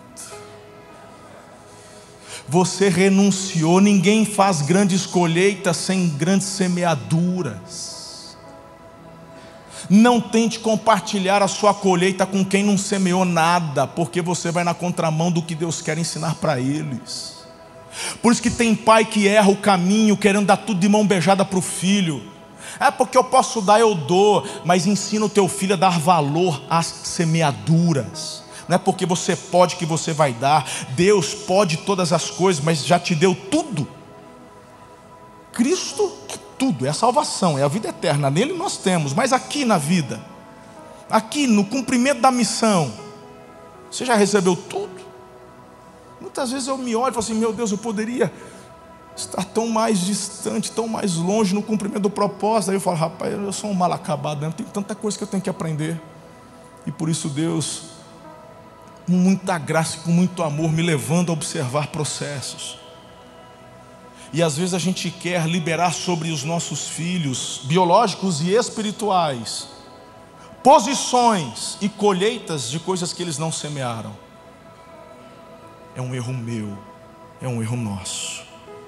Você renunciou. Ninguém faz grandes colheitas sem grandes semeaduras. Não tente compartilhar a sua colheita com quem não semeou nada, porque você vai na contramão do que Deus quer ensinar para eles. Por isso que tem pai que erra o caminho, querendo dar tudo de mão beijada para o filho. É porque eu posso dar, eu dou. Mas ensina o teu filho a dar valor às semeaduras. Não é porque você pode que você vai dar. Deus pode todas as coisas, mas já te deu tudo. Cristo é tudo, é a salvação, é a vida eterna. Nele nós temos, mas aqui na vida, aqui no cumprimento da missão, você já recebeu tudo? Muitas vezes eu me olho e falo assim, meu Deus, eu poderia estar tão mais distante, tão mais longe no cumprimento do propósito. Aí eu falo, rapaz, eu sou um mal acabado, né? Tem tanta coisa que eu tenho que aprender. E por isso Deus, com muita graça e com muito amor, me levando a observar processos. E às vezes a gente quer liberar sobre os nossos filhos, biológicos e espirituais, posições e colheitas de coisas que eles não semearam. É um erro meu, é um erro nosso.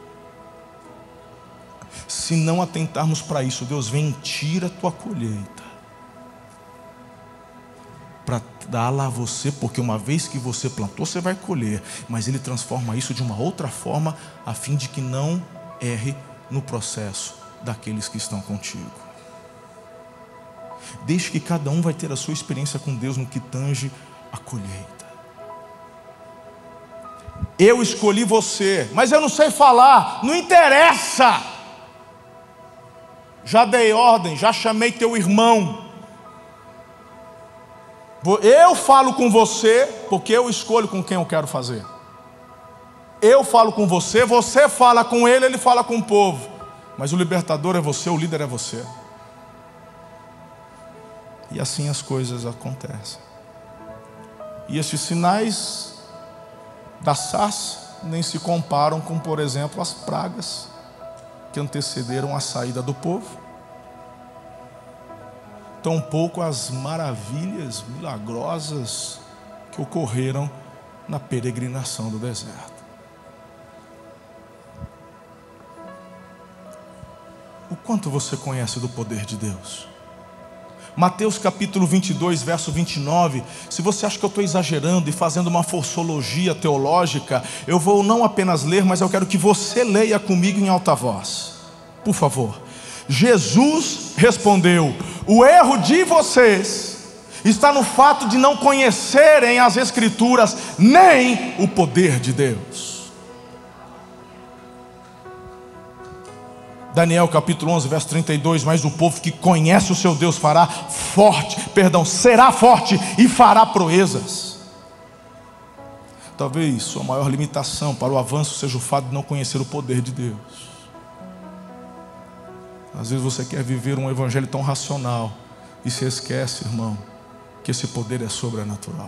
Se não atentarmos para isso, Deus vem e tira a tua colheita para dá-la a você, porque uma vez que você plantou, você vai colher, mas Ele transforma isso de uma outra forma, a fim de que não erre no processo daqueles que estão contigo. Deixe que cada um vai ter a sua experiência com Deus no que tange a colheita. Eu escolhi você, mas eu não sei falar, não interessa. Já dei ordem, já chamei teu irmão. Eu falo com você, porque eu escolho com quem eu quero fazer. Eu falo com você, você fala com ele, ele fala com o povo. Mas o libertador é você, o líder é você. E assim as coisas acontecem. E esses sinais da sarça nem se comparam com, por exemplo, as pragas que antecederam a saída do povo. Tampouco as maravilhas milagrosas que ocorreram na peregrinação do deserto. O quanto você conhece do poder de Deus? Mateus capítulo vinte e dois, verso vinte e nove. Se você acha que eu estou exagerando e fazendo uma forçologia teológica, eu vou não apenas ler, mas eu quero que você leia comigo em alta voz. Por favor. Jesus respondeu: o erro de vocês está no fato de não conhecerem as Escrituras, nem o poder de Deus. Daniel capítulo onze, verso trinta e dois. Mas o povo que conhece o seu Deus fará forte, perdão, será forte e fará proezas. Talvez sua maior limitação para o avanço seja o fato de não conhecer o poder de Deus. Às vezes você quer viver um evangelho tão racional e se esquece, irmão, que esse poder é sobrenatural.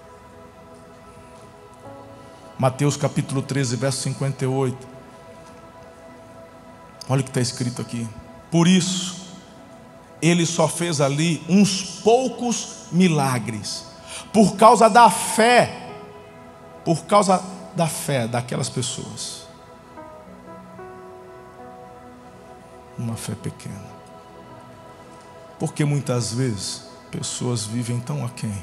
Mateus capítulo treze, verso cinquenta e oito. Olha o que está escrito aqui. Por isso, ele só fez ali uns poucos milagres, por causa da fé, por causa da fé daquelas pessoas. Uma fé pequena. Porque muitas vezes pessoas vivem tão aquém,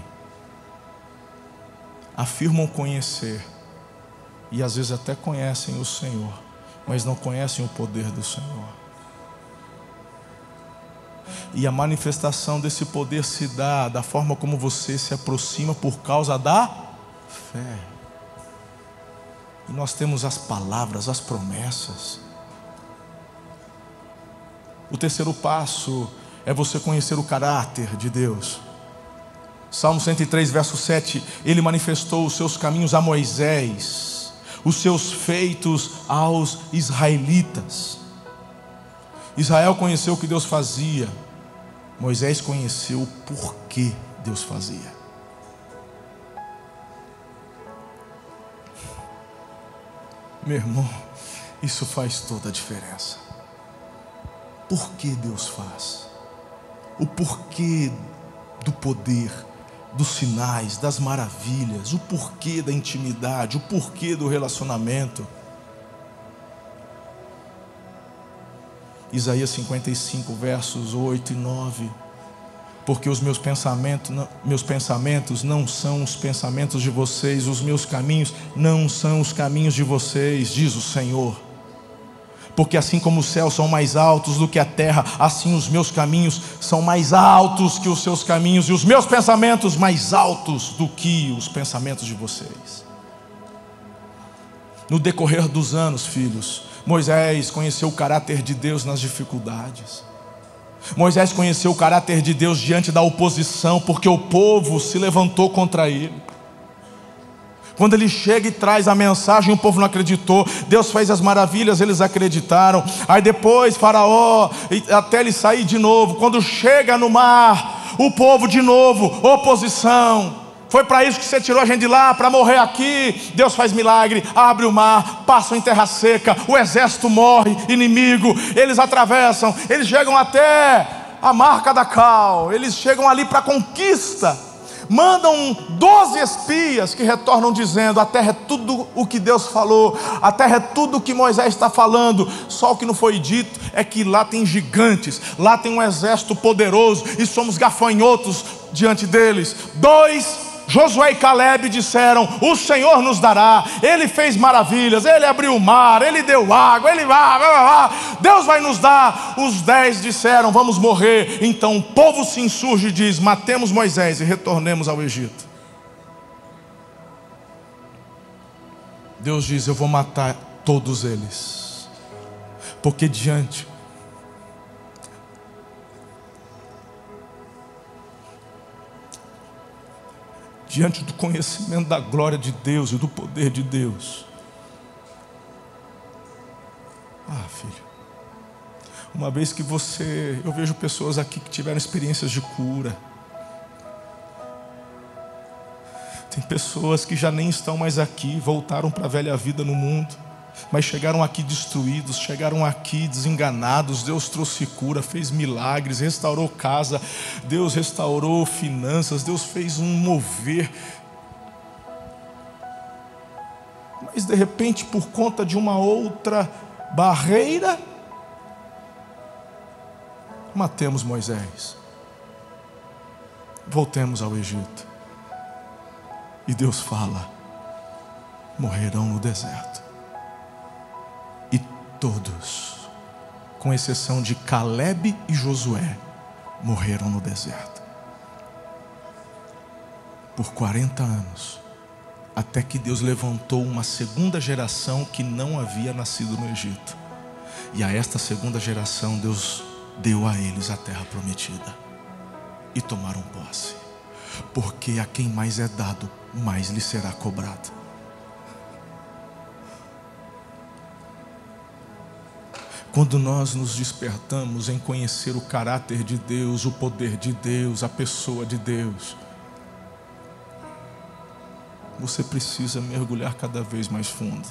afirmam conhecer, e às vezes até conhecem o Senhor, mas não conhecem o poder do Senhor. E a manifestação desse poder se dá da forma como você se aproxima por causa da fé. E nós temos as palavras, as promessas. O terceiro passo é você conhecer o caráter de Deus. Salmo cento e três, verso sete, ele manifestou os seus caminhos a Moisés, os seus feitos aos israelitas. Israel conheceu o que Deus fazia, Moisés conheceu o porquê Deus fazia. Meu irmão, isso faz toda a diferença. Por que Deus faz? O porquê do poder, dos sinais, das maravilhas, o porquê da intimidade, o porquê do relacionamento. Isaías cinquenta e cinco, versos oito e nove. Porque os meus pensamentos, meus pensamentos não são os pensamentos de vocês, os meus caminhos não são os caminhos de vocês, diz o Senhor. Porque assim como os céus são mais altos do que a terra, assim os meus caminhos são mais altos que os seus caminhos, e os meus pensamentos mais altos do que os pensamentos de vocês. No decorrer dos anos, filhos, Moisés conheceu o caráter de Deus nas dificuldades. Moisés conheceu o caráter de Deus diante da oposição, porque o povo se levantou contra ele. Quando ele chega e traz a mensagem, o povo não acreditou. Deus fez as maravilhas, eles acreditaram. Aí depois Faraó, até ele sair de novo. Quando chega no mar, o povo de novo, oposição. Foi para isso que você tirou a gente de lá, para morrer aqui. Deus faz milagre, abre o mar, passam em terra seca, o exército morre, inimigo. Eles atravessam, eles chegam até a marca da cal. Eles chegam ali para a conquista. Mandam doze espias que retornam dizendo: a terra é tudo o que Deus falou, a terra é tudo o que Moisés está falando. Só o que não foi dito é que lá tem gigantes, lá tem um exército poderoso, e somos gafanhotos diante deles. Dois, Josué e Caleb, disseram: o Senhor nos dará. Ele fez maravilhas, Ele abriu o mar, Ele deu água, Ele vai, Deus vai nos dar. Os dez disseram: vamos morrer. Então o povo se insurge e diz: matemos Moisés e retornemos ao Egito. Deus diz: eu vou matar todos eles, porque diante diante do conhecimento da glória de Deus e do poder de Deus. Ah, filho, uma vez que você, eu vejo pessoas aqui que tiveram experiências de cura. Tem pessoas que já nem estão mais aqui, voltaram para a velha vida no mundo, mas chegaram aqui destruídos, chegaram aqui desenganados. Deus trouxe cura, fez milagres, restaurou casa, Deus restaurou finanças, Deus fez um mover. Mas de repente, por conta de uma outra barreira, matemos Moisés, voltemos ao Egito. E Deus fala: morrerão no deserto. E todos, com exceção de Caleb e Josué, morreram no deserto por quarenta anos, até que Deus levantou uma segunda geração que não havia nascido no Egito. E a esta segunda geração Deus deu a eles a terra prometida, e tomaram posse. Porque a quem mais é dado, mais lhe será cobrado. Quando nós nos despertamos em conhecer o caráter de Deus, o poder de Deus, a pessoa de Deus, você precisa mergulhar cada vez mais fundo.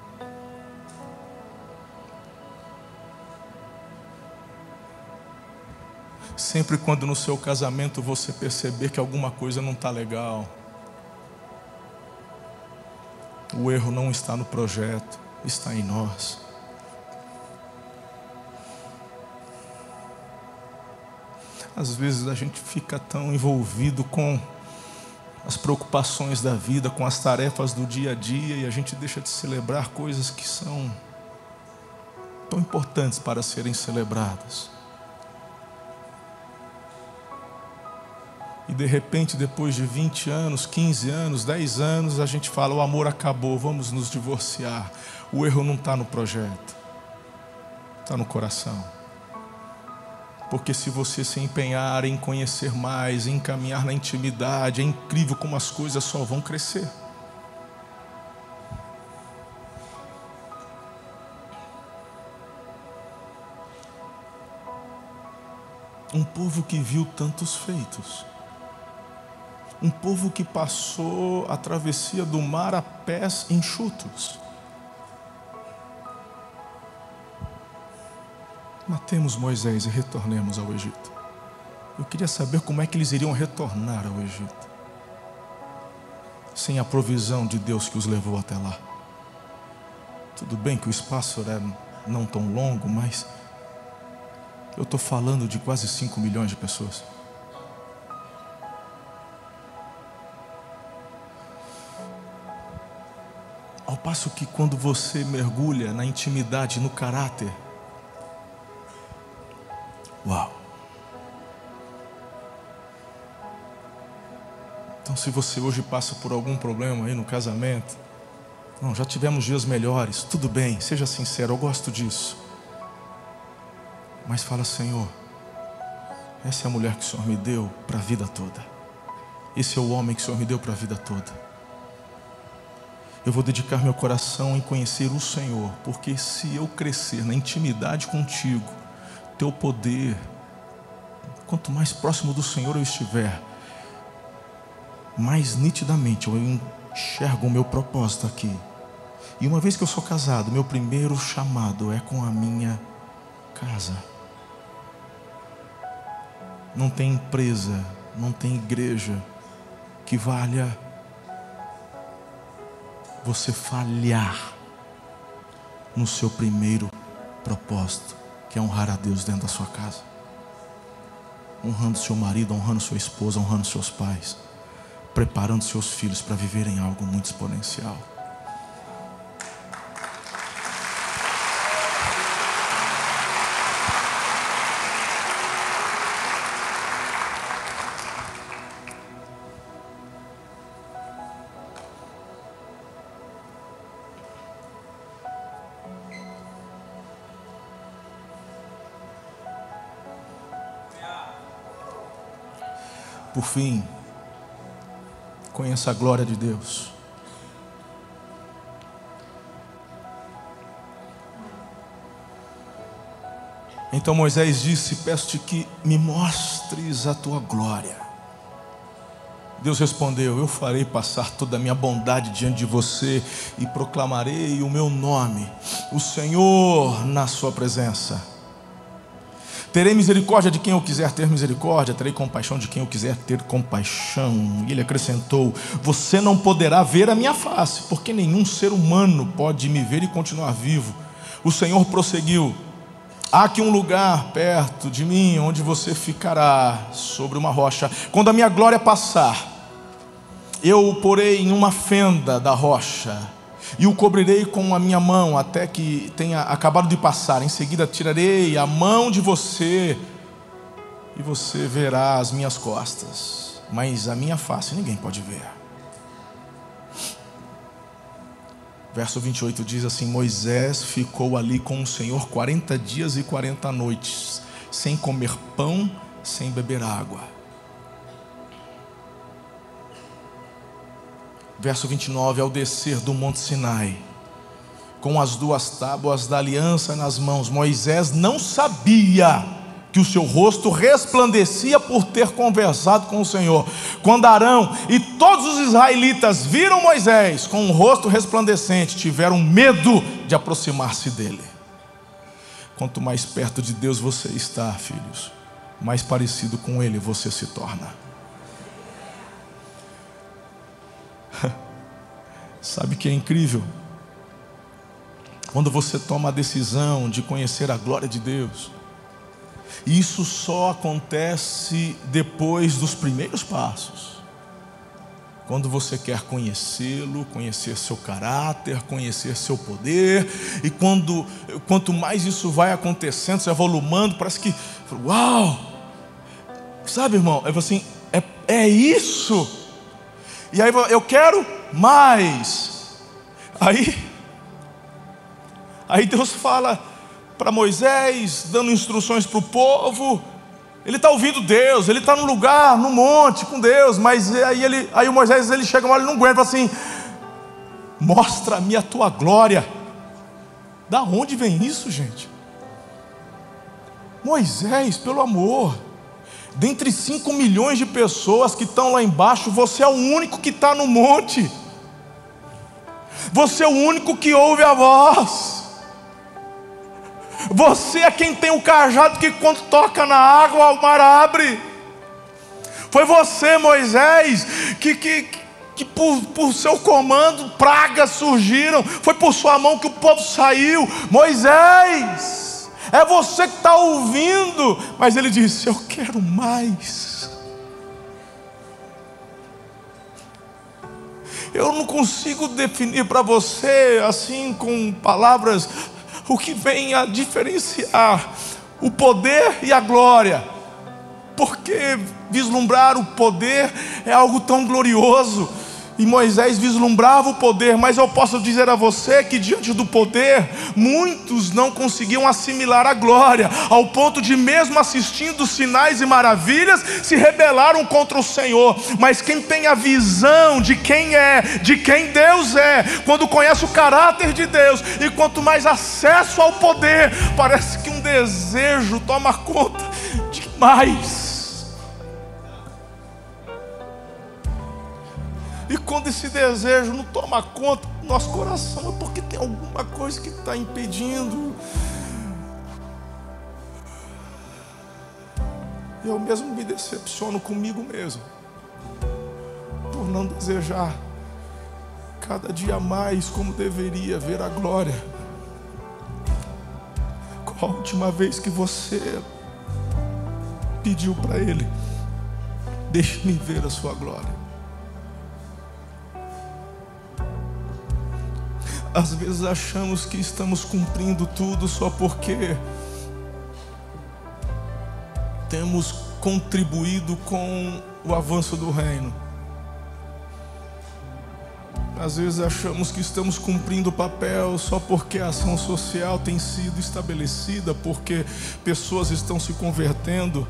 Sempre quando no seu casamento você perceber que alguma coisa não está legal, o erro não está no projeto, está em nós. Às vezes a gente fica tão envolvido com as preocupações da vida, com as tarefas do dia a dia, e a gente deixa de celebrar coisas que são tão importantes para serem celebradas. E de repente, depois de vinte anos, quinze anos, dez anos, a gente fala: o amor acabou, vamos nos divorciar. O erro não está no projeto, está no coração. Porque se você se empenhar em conhecer mais, em caminhar na intimidade, é incrível como as coisas só vão crescer. Um povo que viu tantos feitos. Um povo que passou a travessia do mar a pés enxutos. Matemos Moisés e retornemos ao Egito. Eu queria saber como é que eles iriam retornar ao Egito, sem a provisão de Deus que os levou até lá. Tudo bem que o espaço era não tão longo, mas eu estou falando de quase cinco milhões de pessoas. Ao passo que quando você mergulha na intimidade, no caráter, uau! Então, se você hoje passa por algum problema aí no casamento, não, já tivemos dias melhores, tudo bem, seja sincero, eu gosto disso. Mas fala: Senhor, essa é a mulher que o Senhor me deu para a vida toda. Esse é o homem que o Senhor me deu para a vida toda. Eu vou dedicar meu coração em conhecer o Senhor, porque se eu crescer na intimidade contigo, teu poder, quanto mais próximo do Senhor eu estiver, mais nitidamente eu enxergo o meu propósito aqui. E uma vez que eu sou casado, meu primeiro chamado é com a minha casa. Não tem empresa, não tem igreja que valha você falhar no seu primeiro propósito, que é honrar a Deus dentro da sua casa, honrando seu marido, honrando sua esposa, honrando seus pais, preparando seus filhos para viverem algo muito exponencial. Por fim, conheça a glória de Deus. Então Moisés disse: peço-te que me mostres a tua glória. Deus respondeu: eu farei passar toda a minha bondade diante de você e proclamarei o meu nome, o Senhor, na sua presença. Terei misericórdia de quem eu quiser ter misericórdia, terei compaixão de quem eu quiser ter compaixão. E ele acrescentou: você não poderá ver a minha face, porque nenhum ser humano pode me ver e continuar vivo. O Senhor prosseguiu: há aqui um lugar perto de mim, onde você ficará sobre uma rocha. Quando a minha glória passar, eu o porei em uma fenda da rocha e o cobrirei com a minha mão até que tenha acabado de passar. Em seguida tirarei a mão de você e você verá as minhas costas, mas a minha face ninguém pode ver. Verso vinte e oito diz assim: Moisés ficou ali com o Senhor quarenta dias e quarenta noites, sem comer pão, sem beber água. Verso vinte e nove: ao descer do monte Sinai, com as duas tábuas da aliança nas mãos, Moisés não sabia que o seu rosto resplandecia por ter conversado com o Senhor. Quando Arão e todos os israelitas viram Moisés com o rosto resplandecente, tiveram medo de aproximar-se dele. Quanto mais perto de Deus você está, filhos, mais parecido com Ele você se torna. Sabe que é incrível? Quando você toma a decisão de conhecer a glória de Deus, isso só acontece depois dos primeiros passos. Quando você quer conhecê-lo, conhecer seu caráter, conhecer seu poder, e quando, quanto mais isso vai acontecendo, se avolumando, parece que, uau! Sabe, irmão, é assim, é, é isso. E aí eu quero mais. Aí, aí Deus fala para Moisés, dando instruções para o povo. Ele está ouvindo Deus, ele está no lugar, no monte com Deus. Mas aí, ele, aí o Moisés ele chega uma hora e não aguenta, fala assim: mostra-me a tua glória. Da onde vem isso, gente? Moisés, pelo amor, dentre cinco milhões de pessoas que estão lá embaixo, você é o único que está no monte. Você é o único que ouve a voz. Você é quem tem o cajado que quando toca na água o mar abre. Foi você, Moisés, que, que, que por, por seu comando pragas surgiram. Foi por sua mão que o povo saiu. Moisés, é você que está ouvindo. Mas ele disse: eu quero mais. Eu não consigo definir para você assim com palavras o que vem a diferenciar o poder e a glória. Porque vislumbrar o poder é algo tão glorioso. E Moisés vislumbrava o poder. Mas eu posso dizer a você que diante do poder, muitos não conseguiam assimilar a glória, ao ponto de mesmo assistindo sinais e maravilhas, se rebelaram contra o Senhor. Mas quem tem a visão de quem é, de quem Deus é, quando conhece o caráter de Deus, e quanto mais acesso ao poder, parece que um desejo toma conta de mais. E quando esse desejo não toma conta do nosso coração, é porque tem alguma coisa que está impedindo. Eu mesmo me decepciono comigo mesmo, por não desejar cada dia mais como deveria ver a glória. Qual a última vez que você pediu para Ele: deixe-me ver a sua glória? Às vezes achamos que estamos cumprindo tudo só porque temos contribuído com o avanço do reino. Às vezes achamos que estamos cumprindo o papel só porque a ação social tem sido estabelecida, porque pessoas estão se convertendo,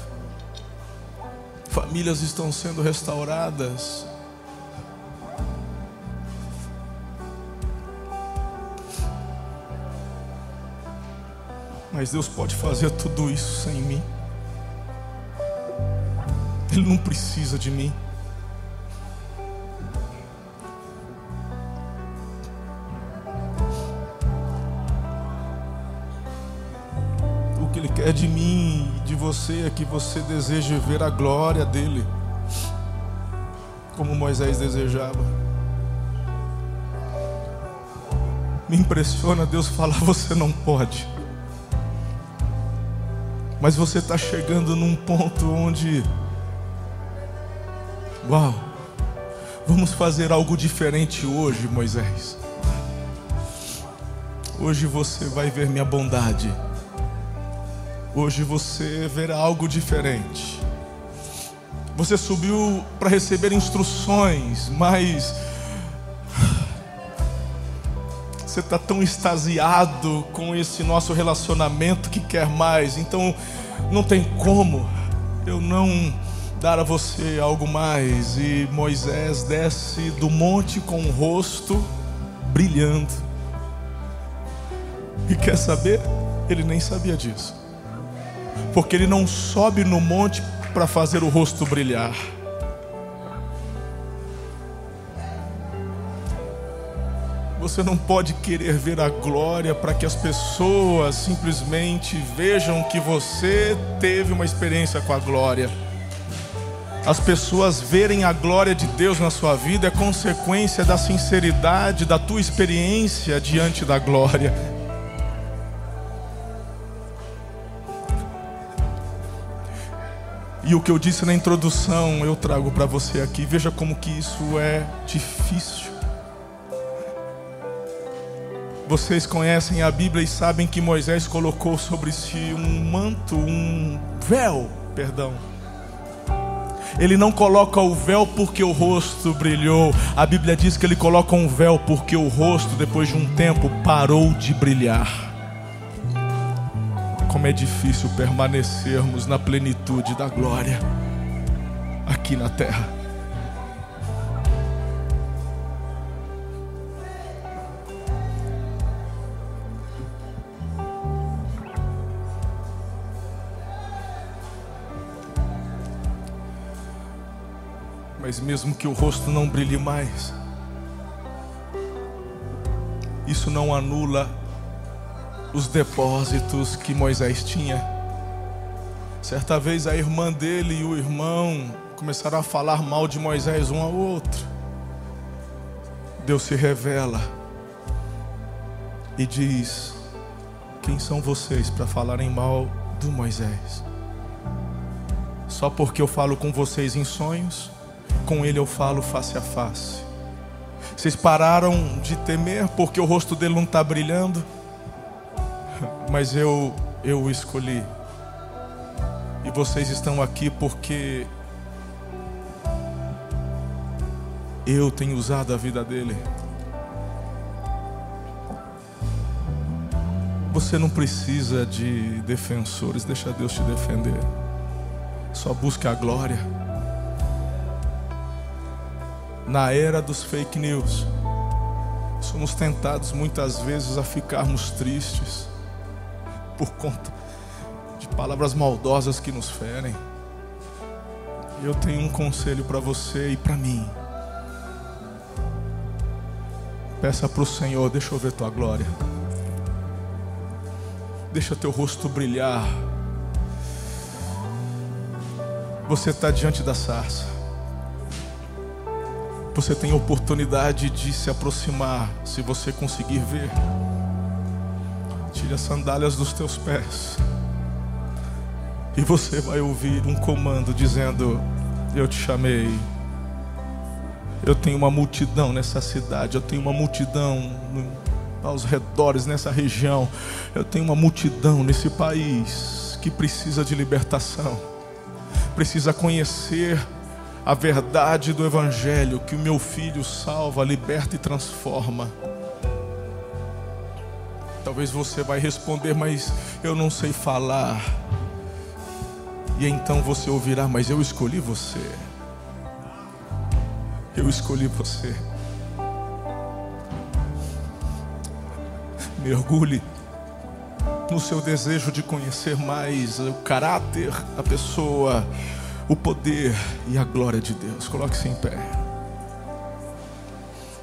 famílias estão sendo restauradas. Mas Deus pode fazer tudo isso sem mim. Ele não precisa de mim. O que Ele quer de mim e de você é que você deseje ver a glória dEle, como Moisés desejava. Me impressiona Deus falar: você não pode. Mas você está chegando num ponto onde, uau, vamos fazer algo diferente hoje, Moisés. Hoje você vai ver minha bondade. Hoje você verá algo diferente. Você subiu para receber instruções, mas você está tão extasiado com esse nosso relacionamento que quer mais. Então não tem como eu não dar a você algo mais. E Moisés desce do monte com o rosto brilhando. E quer saber? Ele nem sabia disso, porque ele não sobe no monte para fazer o rosto brilhar. Você não pode querer ver a glória para que as pessoas simplesmente vejam que você teve uma experiência com a glória. As pessoas verem a glória de Deus na sua vida é consequência da sinceridade da tua experiência diante da glória. E o que eu disse na introdução eu trago para você aqui. Veja como que isso é difícil. Vocês conhecem a Bíblia e sabem que Moisés colocou sobre si um manto, um véu, perdão. Ele não coloca o véu porque o rosto brilhou. A Bíblia diz que Ele coloca um véu porque o rosto, depois de um tempo, parou de brilhar. Como é difícil permanecermos na plenitude da glória aqui na terra. Mas mesmo que o rosto não brilhe mais, isso não anula os depósitos que Moisés tinha. Certa vez a irmã dele e o irmão começaram a falar mal de Moisés um ao outro. Deus se revela e diz: quem são vocês para falarem mal do Moisés? Só porque eu falo com vocês em sonhos, com ele eu falo face a face. Vocês pararam de temer porque o rosto dele não está brilhando? Mas eu, eu o escolhi. E vocês estão aqui porque eu tenho usado a vida dele. Você não precisa de defensores, deixa Deus te defender. Só busca a glória. Na era dos fake news, somos tentados muitas vezes a ficarmos tristes por conta de palavras maldosas que nos ferem. Eu tenho um conselho para você e para mim. Peça para o Senhor: deixa eu ver tua glória, deixa teu rosto brilhar. Você está diante da sarça. Você tem a oportunidade de se aproximar, se você conseguir ver. Tire as sandálias dos teus pés e você vai ouvir um comando dizendo: eu te chamei. Eu tenho uma multidão nessa cidade, eu tenho uma multidão aos redores nessa região, eu tenho uma multidão nesse país que precisa de libertação, precisa conhecer a verdade do Evangelho, que o meu filho salva, liberta e transforma. Talvez você vai responder: mas eu não sei falar. E então você ouvirá: mas eu escolhi você. Eu escolhi você. Mergulhe no seu desejo de conhecer mais o caráter, a pessoa, o poder e a glória de Deus. Coloque-se em pé.